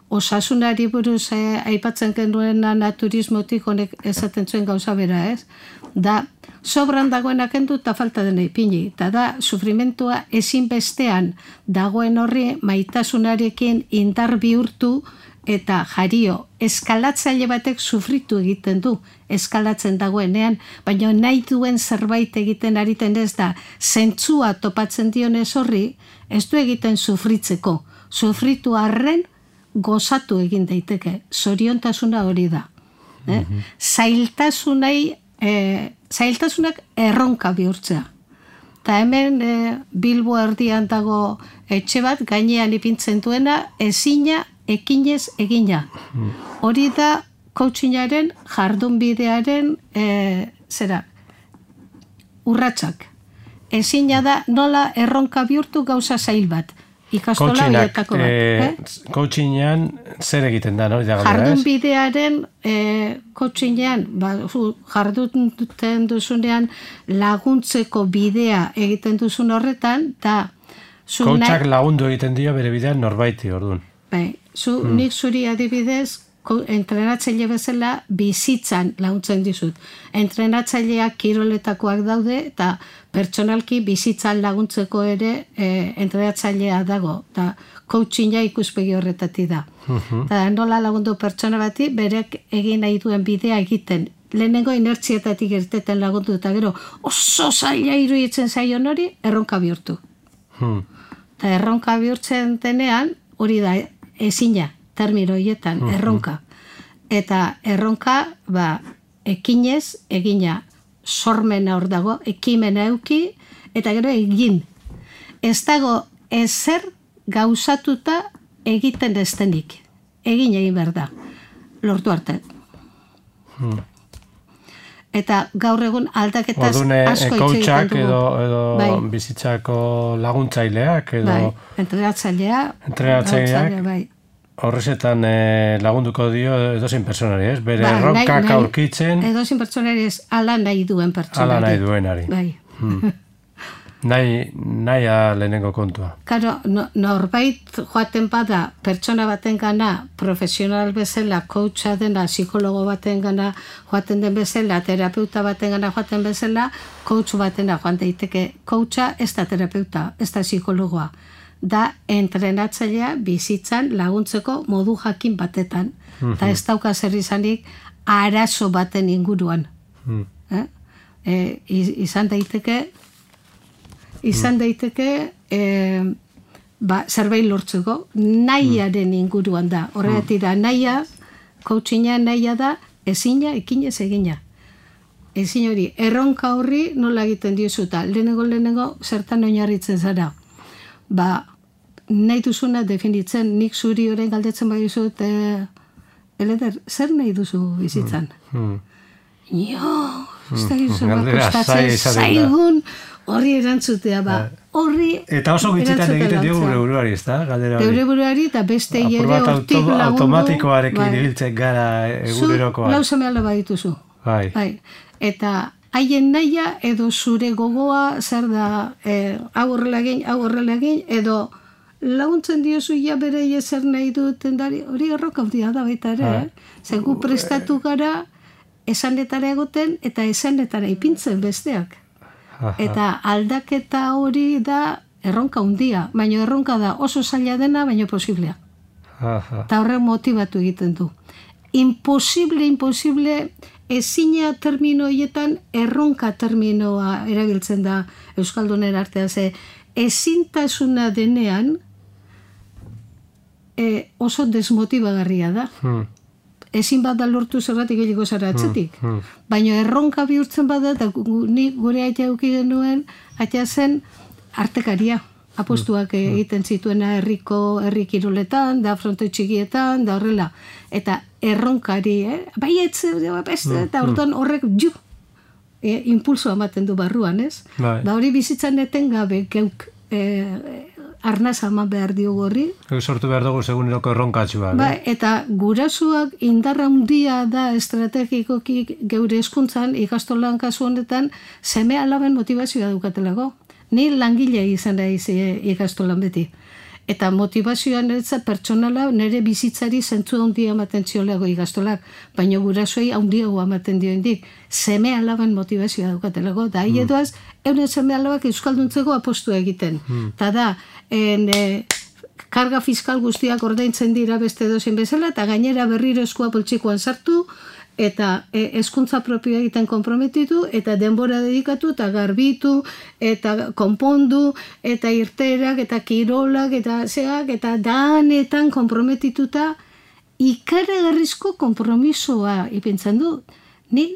osasunari buruz eh, aipatzen genuena naturismotik honek esaten zuen gauza bera, ez? Da, sobran dagoenak kendu eta falta dena ipini. Eta da, sufrimentua ezinbestean dagoen horri maitasunarekin indar bihurtu eta jario. Eskalatzaile batek sufritu egiten du, eskalatzen dagoenean, baina nahi duen zerbait egiten ariten ez da, zentzua topatzen dionez horri, ez du egiten sufritzeko. Sufritu arren, gozatu egin daiteke. Zoriontasuna hori da. Eh? Mm-hmm. Zailtasunai, eh, zailtasunak erronka bihurtzea. Eta hemen eh, Bilbo erdian dago etxe bat, gainean ipintzen duena, ezina ekinez egina. Hori da coachingaren jardunbidearen eh, zera, urratsak. Ezina da nola erronka bihurtu gauza zail bat. Ikastola bietako bat. Eh, eh? Coachingean zer egiten da, no? Jardunbidearen eh, coachingean, ba, jarduten duzunean laguntzeko bidea egiten duzun horretan, eta coachak nahi... lagundu egiten dio bere bidean norbaiti, orduan. Bai, zu, hmm. nik zuri adibidez, entrenatzaile bezala bizitzan laguntzen dizut. Entrenatzaileak kiroletakoak daude eta pertsonalki bizitzan laguntzeko ere e, entrenatzailea dago. Eta coachinga ikuspegi horretati da. Eta uh-huh. nola lagundu pertsona bati berek egin nahi duen bidea egiten. Lehenengo inertzietatik irteten lagundu eta gero oso zaila iruditzen zaion hori erronka bihurtu. Hmm. Eta erronka bihurtzen denean hori da ezina. Termino hietan, uh-huh. erronka. Eta erronka, ba, ekinez, egina, sormena hor dago, ekimena euki, eta gero egin. Ez dago ezer gauzatuta egiten ez denik. Egin egin behar da. Lortu arte. Hmm. Eta gaur egun aldaketaz Ordune, asko hitz egiten dugu. Edo, edo bai. Bizitzako laguntzaileak, edo... Bai, entrenatzailea. Entrenatzailea, bai. Horrezetan eh, lagunduko dio edozein pertsonari, ez? Bere ba, erronkak aurkitzen... Edozein pertsonari ez, ala nahi duen pertsonari. Ala nahi duenari. Bai. Hmm. nahi, nahi lehenengo kontua. Karo, no, norbait joaten bada pertsona baten gana, profesional bezala, coacha dena, psikologo baten gana, joaten den bezala, terapeuta baten gana joaten bezala, coach batena joan daiteke. Coacha ez da terapeuta, ez da psikologoa. Da entrenatzailea bizitzan laguntzeko modu jakin batetan. Eta mm-hmm. ez dauka zer izanik arazo baten inguruan. Mm. Eh? E, izan daiteke izan daiteke e, ba, zerbait lortzeko nahiaren inguruan da. Horregatik da nahia, coachinga nahia da ezina, ekinez egina. Ezin hori, erronka horri nola egiten diozuta. Lehenengo, lehenengo, zertan oinarritzen zara. Ba, nahi duzuna definitzen, nik zuri orain galdetzen bai duzut, e, Eleder, zer nahi duzu bizitzan? Mm. Jo, ez da gizu, kostatzen zaigun horri erantzutea, ba, horri eta oso gitzitan egiten dio gure buruari, ez da? Galdera hori. Gure buruari, eta beste ere hortik auto, lagundu. Automatikoarekin bai. Ibiltzen gara egunerokoa. Zu lau seme alaba dituzu. Bai. Bai. Eta haien nahia edo zure gogoa zer da eh, hau horrela egin, hau horrela egin, edo laguntzen diozu ja bere zer nahi duten dari, hori erroka handia da baita ere, eh? Zer gu prestatu gara esanetara egoten eta esanetara ipintzen besteak. Eta aldaketa hori da erronka handia, baina erronka da oso zaila dena, baina posiblea. Eta horrek motibatu egiten du. Imposible, imposible, ezina termino hietan erronka terminoa erabiltzen da Euskaldunen artean, ze ezintasuna denean e, oso desmotibagarria da. Hmm. Ezin bat da lortu zerratik gehiago zara atzetik. Hmm. Hmm. Baina erronka bihurtzen bada, eta nik gure aitea euki genuen, aitea zen artekaria. Apostuak hmm. egiten zituena herriko herri kiroletan, da frontoi txikietan, da horrela. Eta erronkari, eh? bai etze, beste, eta orduan horrek ju, e, impulsoa ematen du barruan, ez? Bai. Ba hori bizitzan etengabe geuk e, arnasa eman behar diogu horri. Sortu behar dugu segunero erronkatxua. Ba, eta gurasuak indarra handia da estrategikoki geure hezkuntzan ikastolan kasu honetan seme alaben motivazioa dukatelako. Ni langile izan da izi ikastolan beti. eta motivazioan ez pertsonala nire bizitzari zentzu handia ematen ziolago ikastolak, baina gurasoei handiago ematen dioendik, seme alaban motivazioa daukatelako, da mm. edoaz, euren seme alabak euskalduntzeko apostua egiten. Mm. Ta da, en, e, karga fiskal guztiak ordaintzen dira beste dozen bezala, eta gainera berriro eskua poltsikoan sartu, eta hezkuntza propioa egiten konprometitu, eta denbora dedikatu, eta garbitu, eta konpondu, eta irterak, eta kirolak, eta zeak, eta danetan konprometituta, ikaragarrizko konpromisoa ipintzen du. Ni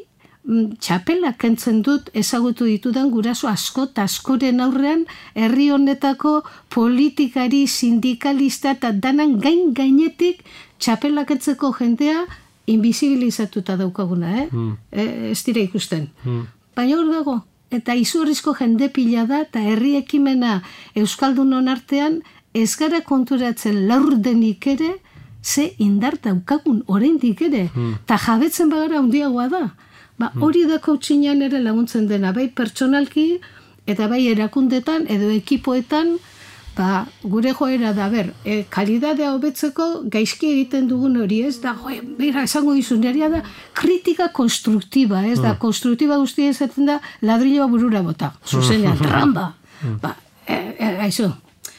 txapela kentzen dut ezagutu ditudan guraso asko eta askoren aurrean herri honetako politikari, sindikalista eta danan gain gainetik txapela kentzeko jendea invisibilizatuta daukaguna, eh? Mm. E, ez dira ikusten. Mm. Baina hor dago, eta izugarrizko jende pila da, eta herri ekimena Euskaldunon artean ez gara konturatzen laurdenik ere, ze indar daukagun oraindik ere, eta mm. jabetzen bagara handiagoa da. Ba, hori da koutxinean ere laguntzen dena, bai pertsonalki, eta bai erakundetan edo ekipoetan, ba, gure joera da, ber, e, kalidadea hobetzeko gaizki egiten dugun hori, ez da, joe, bera, esango dizuneria da, kritika konstruktiba, ez da, konstruktiba guztia ezaten da, ladrilloa burura bota, zuzenean, tramba, ba, e, e, aizu,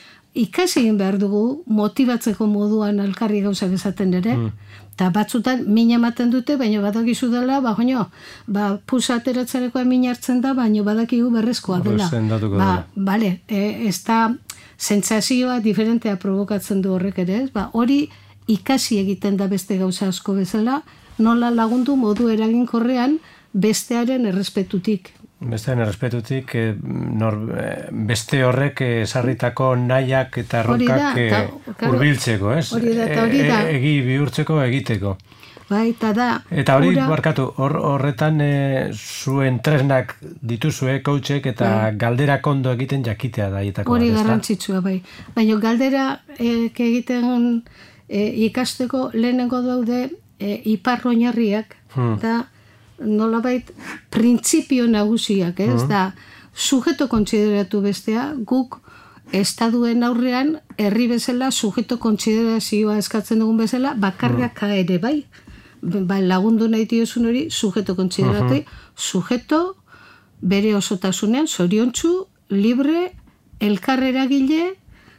ikasi egin behar dugu, motibatzeko moduan alkarri gauzak esaten ere, eta batzutan min ematen dute, baina badakizu dela, ba, joño, ba, pusa ateratzarekoa min hartzen da, baina badakigu berrezkoa dela. Ba, bale, e, ez da, sentsazioa diferentea provokatzen du horrek ere, ez? Ba, hori ikasi egiten da beste gauza asko bezala, nola lagundu modu eraginkorrean bestearen errespetutik. Bestearen errespetutik, eh, nor, beste horrek esarritako nahiak eta erronkak hurbiltzeko, ez? Hori da, eta hori da. E, egi bihurtzeko egiteko. Bai, eta da. Eta hori, ura... barkatu, hor, horretan e, zuen tresnak dituzue, coachek, eta bai. Galdera kondo egiten jakitea da. Hori garrantzitsua, bai. Baina galdera e, egiten e, ikasteko lehenengo daude e, ipar oinarriak, hmm. da nolabait printzipio nagusiak, ez? Hmm. Da, sujeto kontsideratu bestea, guk estaduen aurrean, herri bezala, sujeto kontsiderazioa eskatzen dugun bezala, bakarriak hmm. ere bai. Ba, lagundu nahi diozun hori, sujeto kontsideratu, uh-huh. sujeto bere osotasunean, zoriontsu, libre, elkarreragile,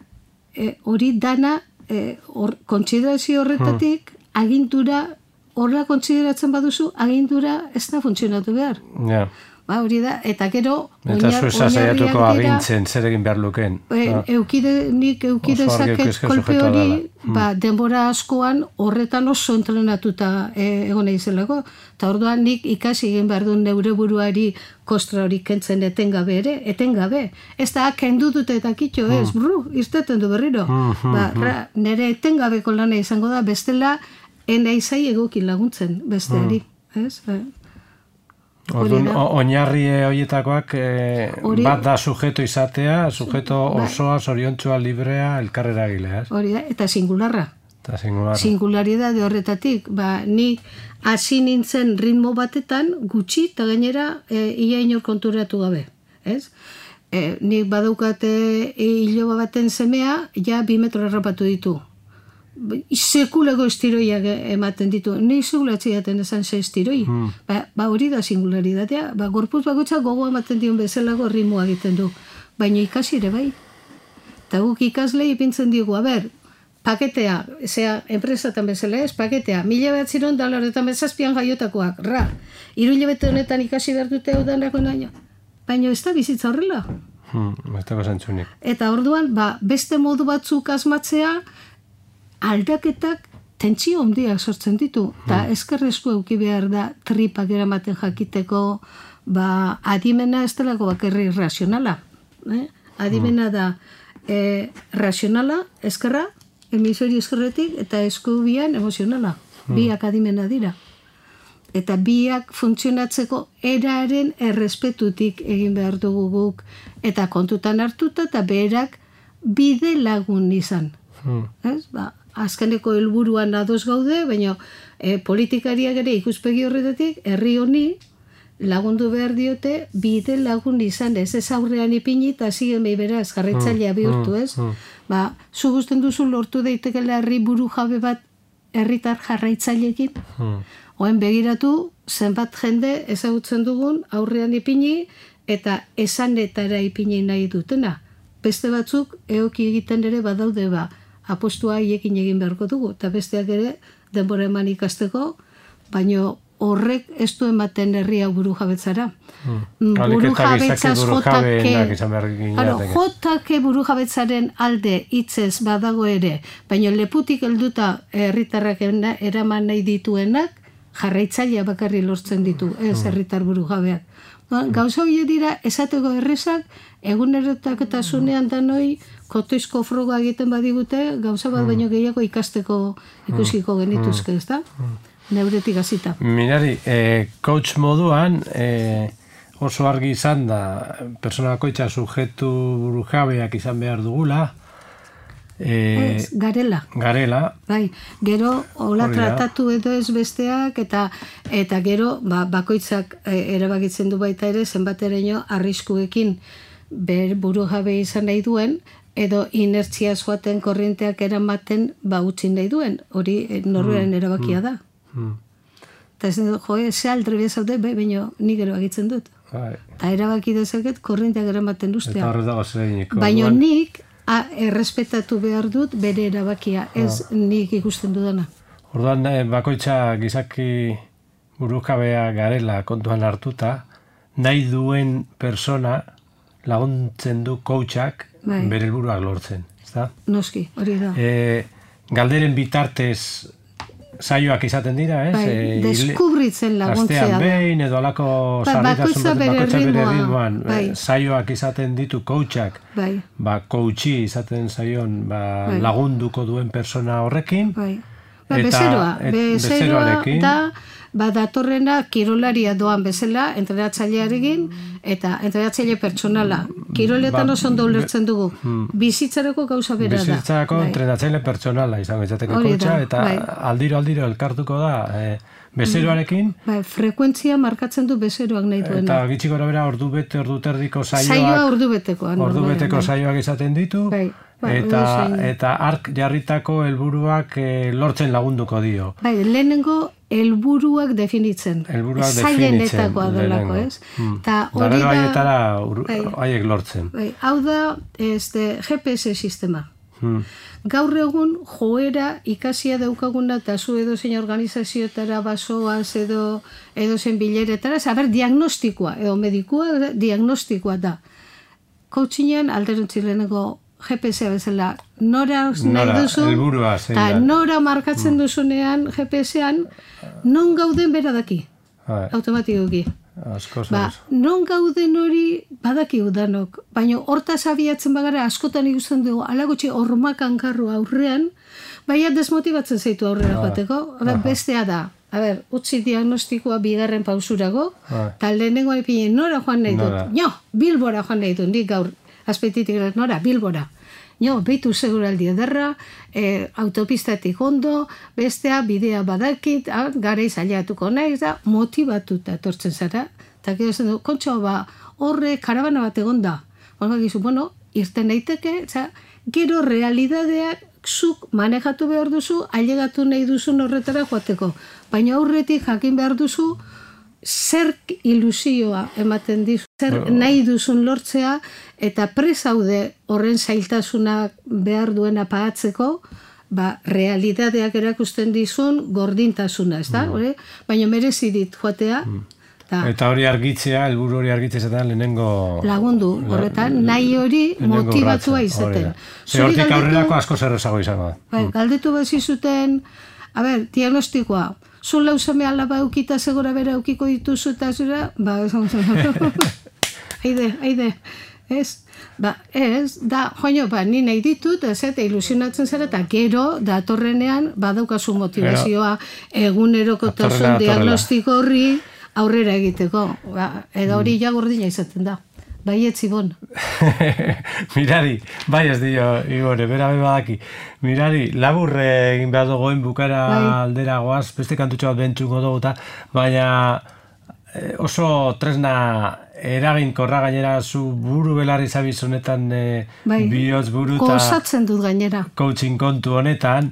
e, hori dana, e, or, kontsiderazio horretatik, uh-huh. agindura, horra kontsideраtzen baduzu, agindura ez da funtzionatu behar. Ja. Ba, hori da, eta gero... Eta zueza zaiatuko agintzen, zer egin behar luken. E, eukide, nik eukide zaket kolpe hori, ba, denbora askoan horretan oso entrenatuta e, egon izelako. Eta orduan nik ikasi egin behar duen neure buruari kostra hori kentzen etengabe ere, etengabe. Ez da, kendu dute eta kitxo, ez, bru, izteten du berriro. Ba, ra, nire etengabeko lana izango da, bestela, ena izai egokin laguntzen besteari, ez? Ba. Orduan, oinarri horietakoak e, bat da sujeto izatea, sujeto osoa, zoriontsua, librea, elkarreragilea. Hori da, eta singularra. Eta singularra. Singularidade horretatik, ba, nik hasi nintzen ritmo batetan gutxi, eta gainera e, ia inor konturatu gabe, ez? E, nik badaukate e, iloba baten semea, ja bi metro errapatu ditu. Sekulako estiroiak ematen ditu. Nei segulatzi daten esan ze estiroi. Hmm. Ba, ba hori da singularidadea. Ba, gorpuz bakotxa gogo ematen dion bezalago ritmoa egiten du. Baina ikasi ere bai. Eta guk ikaslei ipintzen digu, a ber, paketea, zea, enpresatan bezala ez, paketea, mila bat ziron dalaretan bezazpian jaiotakoak, ra, hiru hilabete honetan ikasi behar dute hau danako naino. Baina ez da bizitza horrela. Hmm, ez dago zantzunik. Eta orduan, ba, beste modu batzuk asmatzea, aldaketak tentsio handiak sortzen ditu. Eta hmm. eskerrezko euki behar da tripak eramaten jakiteko, ba, adimena ez delako bakarri razionala. Eh? Adimena da e, razionala, eskerra, emisori eskerretik, eta eskubian emozionala. Hmm. Biak adimena dira. Eta biak funtzionatzeko eraren errespetutik egin behar dugu guk, eta kontutan hartuta, eta berak bide lagun izan. Hmm. Ez? Ba, azkeneko helburuan ados gaude, baina e, politikariak ere ikuspegi horretatik, herri honi lagundu behar diote, bide lagun izan ez, ez aurrean ipini eta zigen behi beraz, jarraitzailea bihurtu ez. Ba, zu gusten duzu lortu daitekela herri buru jabe bat herritar jarraitzaileekin. Oen begiratu, zenbat jende ezagutzen dugun aurrean ipini eta esanetara ipini nahi dutena. Beste batzuk eoki egiten ere badaude ba, apostua haiekin egin beharko dugu, eta besteak ere denbora eman ikasteko, baino horrek ez du ematen herria buru jabetzara. Buru jabetzaz jotake, jotake buru jabetzaren alde hitzez badago ere, baino leputik helduta herritarrak eraman nahi dituenak, jarraitzailea bakarri lortzen ditu, ez herritar buru jabeak. Gauza horiek dira esateko errezak, egunerotasunean danoi kotoizko froga egiten badigute, gauza bat baino gehiago ikasteko ikusiko genituzke, ez da? Neuretik hasita. Mirari, eh, coach moduan eh, oso argi izan da persona bakoitza subjektu burujabeak izan behar dugula. Eh, ez, garela. Garela. Bai, gero hola tratatu edo ez besteak eta eta gero ba, bakoitzak e, erabakitzen du baita ere zenbateraino arriskuekin ber burujabe izan nahi duen edo inertzia joaten korrienteak eramaten ba utzi nahi duen. Hori e, norberaren erabakia da. Mm. Eta ez dut, jo, ze aldrebia zaude, baina nik erabakitzen dut. Bai. Eta erabaki dezaket korrienteak eramaten ustea. Eta horret dago zereinik. Baina nik a, errespetatu behar dut bere erabakia, ez nik ikusten dudana. Orduan bakoitza gizaki burukabea garela kontuan hartuta, nahi duen persona laguntzen du coachak bai. Bere helburuak lortzen, ezta? Noski, hori da. E, galderen bitartez saioak izaten dira, ez? Bai, e, deskubritzen laguntzea da. Astean behin edo alako ba, bakoitza bere ritmoan. Bai. Saioak izaten ditu coachak, bai. Ba, coachi izaten zaion ba, bai. Lagunduko duen persona horrekin. Bai. Ba, eta, bezeroa, et, bezeroa da, ba, datorrena kirolaria doan bezala, entrenatzailearekin, eta entrenatzaile pertsonala. Kiroletan ba, oso ondo ulertzen dugu. Hmm. Bizitzarako gauza bera da. Bizitzarako bai. Entrenatzaile pertsonala izango izateko coacha, eta bai. aldiro aldiro elkartuko da e, bezeroarekin. Bai, frekuentzia markatzen du bezeroak nahi duena. Eta gitxi gora bera ordu bete, ordu terdiko saioak. Saioa ordu betekoa. Ordu beteko bai. saioak izaten ditu. Bai. Ba, eta eta ark jarritako helburuak e, lortzen lagunduko dio. Bai, lehenengo helburuak definitzen. Helburuak definitzen. Delako, ez? Hmm. Ta hori da haietara haiek lortzen. Bai, hau da este G P S sistema. Hmm. Gaur egun joera ikasia daukaguna eta zu edo zein organizazioetara basoaz edo edo zen bileretara, saber diagnostikoa edo medikua diagnostikoa da. Coachingean alderuntzi lehenengo G P S bezala nora nahi duzu, eta nora markatzen duzunean G P S-ean, non gauden bera daki, automatikoki. Ba, non gauden hori badaki udanok, baina hortaz abiatzen bagara askotan ikusten dugu, alagotxe hormakan karru aurrean, baina desmotibatzen zaitu aurrera joateko, bestea da. A ber, utzi diagnostikoa bigarren pausurago, eta lehenengo epine nora joan nahi dut. No, Bilbora joan nahi dut, nik gaur azpeititik nora, Bilbora. Jo, behitu seguraldi ederra, e, autopistatik ondo, bestea bidea badakit, gara izaliatuko nahi, da, motibatuta etortzen zara. Eta gero zen du, kontxo, ba, horre karabana bat egon da. Horra gizu, bueno, irten daiteke, za, gero realidadeak zuk manejatu behar duzu, ailegatu nahi duzun horretara joateko. Baina aurretik jakin behar duzu, zer ilusioa ematen dizu, zer nahi duzun lortzea, eta presaude horren zailtasunak behar duena pagatzeko, ba, realidadeak erakusten dizun gordintasuna, ez da? Mm. Baina merezi dit joatea. Mm. Eta hori argitzea, helburu hori argitzea da lehenengo... Lagundu, horretan, nahi hori motibatua izaten. Hortik aurrerako asko zerrezago izango da. Bai, galdetu bezizuten, a ber, diagnostikoa, zu lausame alaba eukita segura bera eukiko dituzu eta zura, ba, haide, haide, ez? Ba, ez, da, joan ba, ni nahi ditut, ez, eta ilusionatzen zara, eta gero, datorrenean, badaukazu motivazioa, egunerokotasun diagnostiko horri, aurrera egiteko, ba, edo hori ja gordina izaten da. Bai, etzibon. Mirari, bai ez dio, Igore, bera bebadaki. Mirari, laburre egin behar dugoen bukara bai. Aldera goaz, beste kantutxo bat bentsuko dugu, baina oso tresna eraginkorra gainera zu buru belarri zabiz honetan e, bai, bihotz buru eta gozatzen dut gainera. Coaching kontu honetan,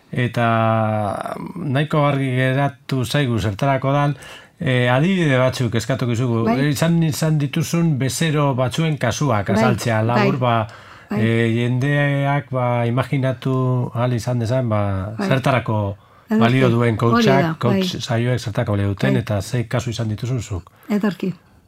eta nahiko argi geratu zaigu zertarako dan, e, adibide batzuk eskatuko izugu. Bai. Izan izan dituzun bezero batzuen kasuak azaltzea, bai, labur ba, bai. e, jendeak ba, imaginatu ahal izan dezan, ba, Bai. zertarako Ederki. balio duen Hori da, coachak, coach bai. saioek zertarako balio duten, Bai. eta zei kasu izan dituzun zuk. Edarki.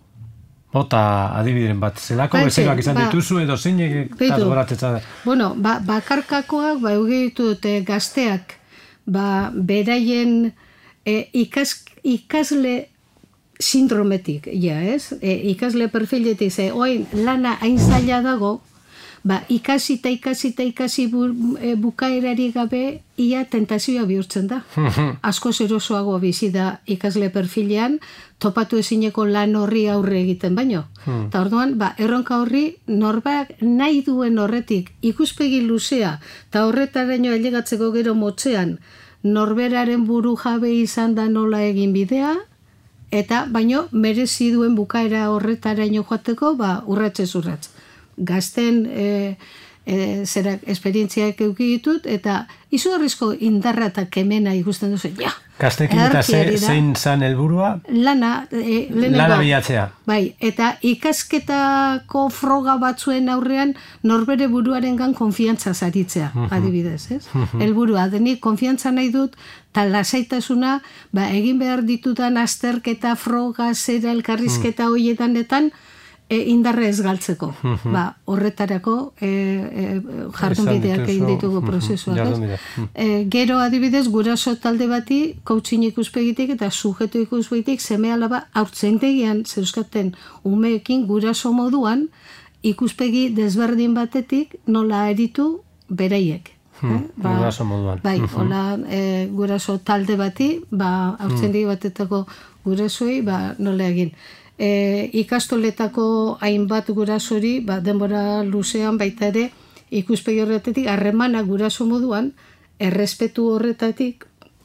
Bota adibideren bat, zelako Bai, bezeroak izan ba, dituzu edo zeinek beitu. goratzea. Bueno, ba, bakarkakoak, ba, eugitu dute gazteak, ba, beraien e, ikas, ikasle sindrometik, ja, ez? E, ikasle perfiletik, ze, oin, lana hain zaila dago, ba, ikasi eta ikasi eta ikasi bu, e, bukaerari gabe ia tentazioa bihurtzen da. Asko erosoago bizi da ikasle perfilean, topatu ezineko lan horri aurre egiten baino. Eta orduan, ba, erronka horri norbak nahi duen horretik ikuspegi luzea eta horretaraino ailegatzeko gero motzean norberaren buru jabe izan da nola egin bidea, eta baino merezi duen bukaera horretaraino joateko, ba, urratzez urratz. Gazten e, e, zerak esperientziak eduki ditut, eta izugarrizko indarra eta kemena ikusten duzu, ja! Gaztekin eta ze, zein zan helburua? Lana, e, lehenengo, Lana bilatzea. Bai, eta ikasketako froga batzuen aurrean norbere buruarengan konfiantza zaritzea, adibidez, ez? Helburua, denik konfiantza nahi dut, eta lasaitasuna, ba, egin behar ditudan azterketa, froga, zera, elkarrizketa horietan e, indarra ez galtzeko. Ba, horretarako e, e, jardunbideak egin ditugu prozesuak. E, gero adibidez, guraso talde bati, coaching ikuspegitik eta sujeto ikuspegitik seme alaba haurtzaindegian zeuzkaten umeekin guraso moduan ikuspegi desberdin batetik nola eritu beraiek. Hmm, eh? Ba, guraso moduan. Bai, hola, e, guraso talde bati, ba, haurtzaindegi batetako gurasoi, ba, nola egin. E, ikastoletako hainbat gurasori, ba, denbora luzean baita ere, ikuspegi horretatik, harremana guraso moduan, errespetu horretatik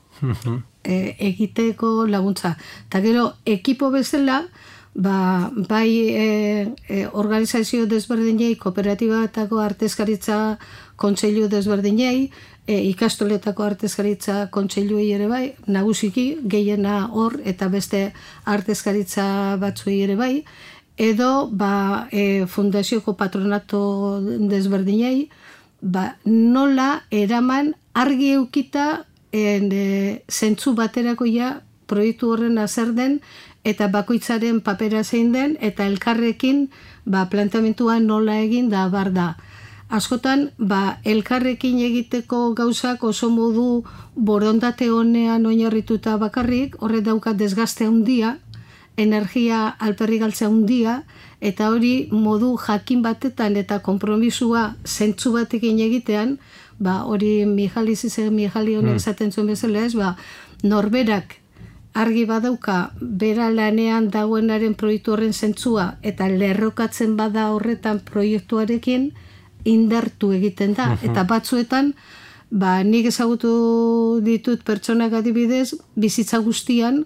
e, egiteko laguntza. Eta gero, ekipo bezala, ba, bai e, e, organizazio desberdinei, kooperatibatako artezkaritza kontseilu desberdinei, e, ikastoletako artezkaritza kontseiluei ere bai, nagusiki gehiena hor eta beste artezkaritza batzuei ere bai, edo ba, e, fundazioko patronato desberdinei, ba, nola eraman argi eukita en, e, zentzu baterako ja proiektu horren azer den, eta bakoitzaren papera zein den, eta elkarrekin ba, planteamentua nola egin da bar da. Askotan, ba, elkarrekin egiteko gauzak oso modu borondate honean oinarrituta bakarrik, horre dauka desgaste handia, energia alperri galtzea handia, eta hori modu jakin batetan eta konpromisua zentzu batekin egitean, ba, hori Mihaly Csikszentmihalyi honek esaten zuen bezala ez, ba, norberak argi badauka bera lanean dagoenaren proiektu horren zentzua eta lerrokatzen bada horretan proiektuarekin indartu egiten da. Eta batzuetan, ba, nik ezagutu ditut pertsonak adibidez, bizitza guztian,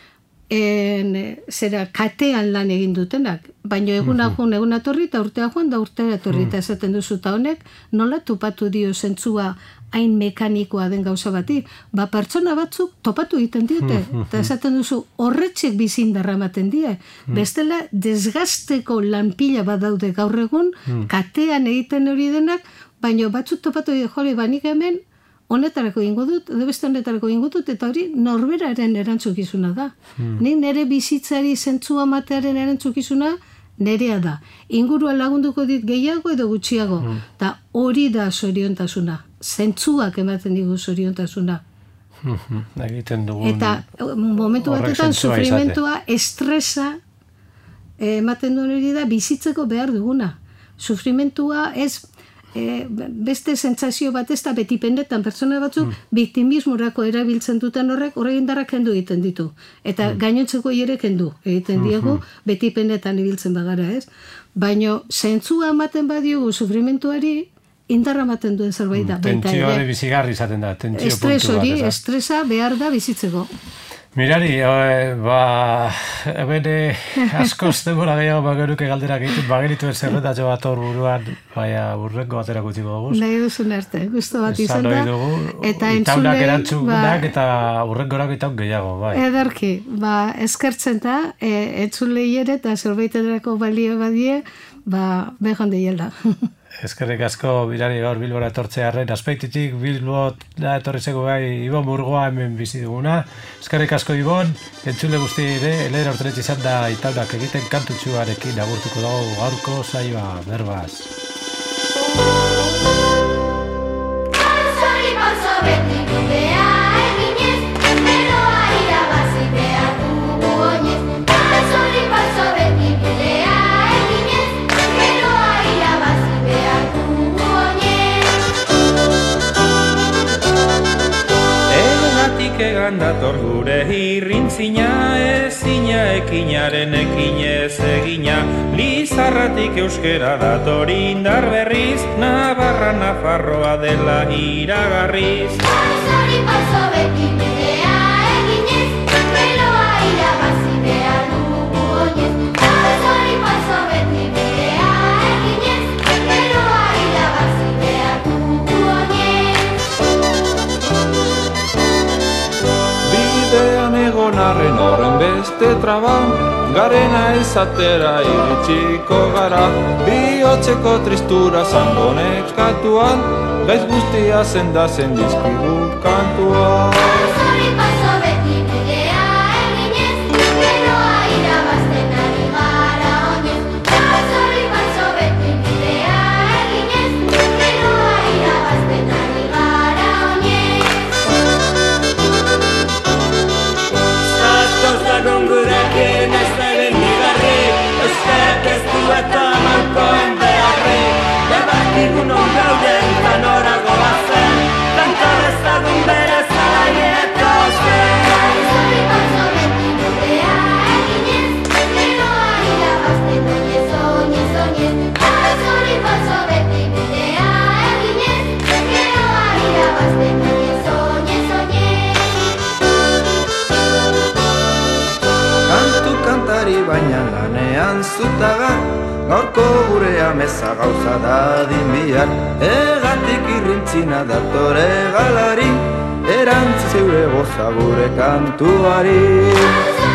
en, zera, katean lan egin dutenak. Baina eguna joan, eguna torri, eta urtea joan, da urtea torri, eta esaten duzu, eta honek, nola topatu dio zentzua hain mekanikoa den gauza bati, ba pertsona batzuk topatu egiten diote, eta esaten duzu horretxek bizindarra ematen die, bestela desgasteko lanpila bat daude gaur egun, katean egiten hori denak, baina batzuk topatu dira, jole, banik hemen honetarako ingo dut, edo beste honetarako ingo dut, eta hori norberaren erantzukizuna da. Nik nire bizitzari zentzua matearen erantzukizuna nerea da. Ingurua lagunduko dit gehiago edo gutxiago, eta hori da zoriontasuna. Zentzuak ematen digu zoriontasuna. Egiten dugun... Eta momentu batetan sufrimentua, estresa ematen duen hori da bizitzeko behar duguna. Sufrimentua ez e, beste sentsazio bat ez da betipendetan pertsona batzuk mm. biktimismorako erabiltzen duten horrek horre indarrak kendu egiten ditu. Eta mm. gainontzeko ere kendu egiten diegu mm-hmm. betipendetan ibiltzen bagara ez. Baina zentzua ematen badiogu sufrimentuari indarra ematen duen zerbait da. Tentsio hori bizigarri izaten da, tentsio puntu bat. Estres hori, estresa behar da bizitzeko. Mirari, e, ba, hemen askoz denbora gehiago bageruke galderak egiten, bageritu ez zerretatxo bat hor buruan, baina burrengo batera gutxiko dugu. Nahi duzun arte, guztu bat izan da. Eta itaunak erantzunak eta burrengorak itaun gehiago, bai. Ederki, ba, eskertzen da, e, entzulei ere eta zerbaitetarako balio badie, ba, behon deiela. Eskerrik asko Mirari gaur Bilbora etortzearen aspektitik, Bilbora etorri zego gai Ibon Burgoa hemen bizi duguna. Eskerrik asko Ibon, entzule guzti ere, elera ortenetxe izan da itaunak egiten kantutxuarekin agurtuko dago gaurko saioa, berbaz. Pausori pauso beti bidea eginez, beroa irabazi behar dugu oinez. Pausori pauso beti bidea eginez, beroa irabazi behar dugu oinez. Egatik egan dator gure irrintzina, ezina ekinaren ekinez egina. Lizarratik euskera dator indar berriz, Navarra Nafarroa dela iragarriz. Pausori pauso beti bidea eginez, beroa irabazi behar dugu oinez. Pausori pauso beti bidea eginez, beroa irabazi behar dugu oinez. Bidean egon arren horren beste traban, garena izatera iritsiko gara. Bihotzeko tristura zango nekatuan, gaiz guztia zendazen dizkigu kantua. Pausori pauso beti bidea eginez, beroa irabazten ari gara oinez. Pausori pauso beti bidea eginez, beroa irabazten ari gara oinez. Zatoz lagun gurekin ez da bendigarri, euskarak ez du eta malkoen beharri. Debakigu non gauden eta norago bazen, kanta dezagun bere zaieta zen. Pausori pauso beti bidea eginez, beroa irabazten oinez, oinez, oinez. Pausori pauso beti bidea eginez, beroa irabazten oinez, oinez, oinez. Kantu kantari baina lanean zutagar, gaurko gure ameza gauza dadin bihar. Egatik irrintzina datore galari, erantzi zeure goza gure kantuari.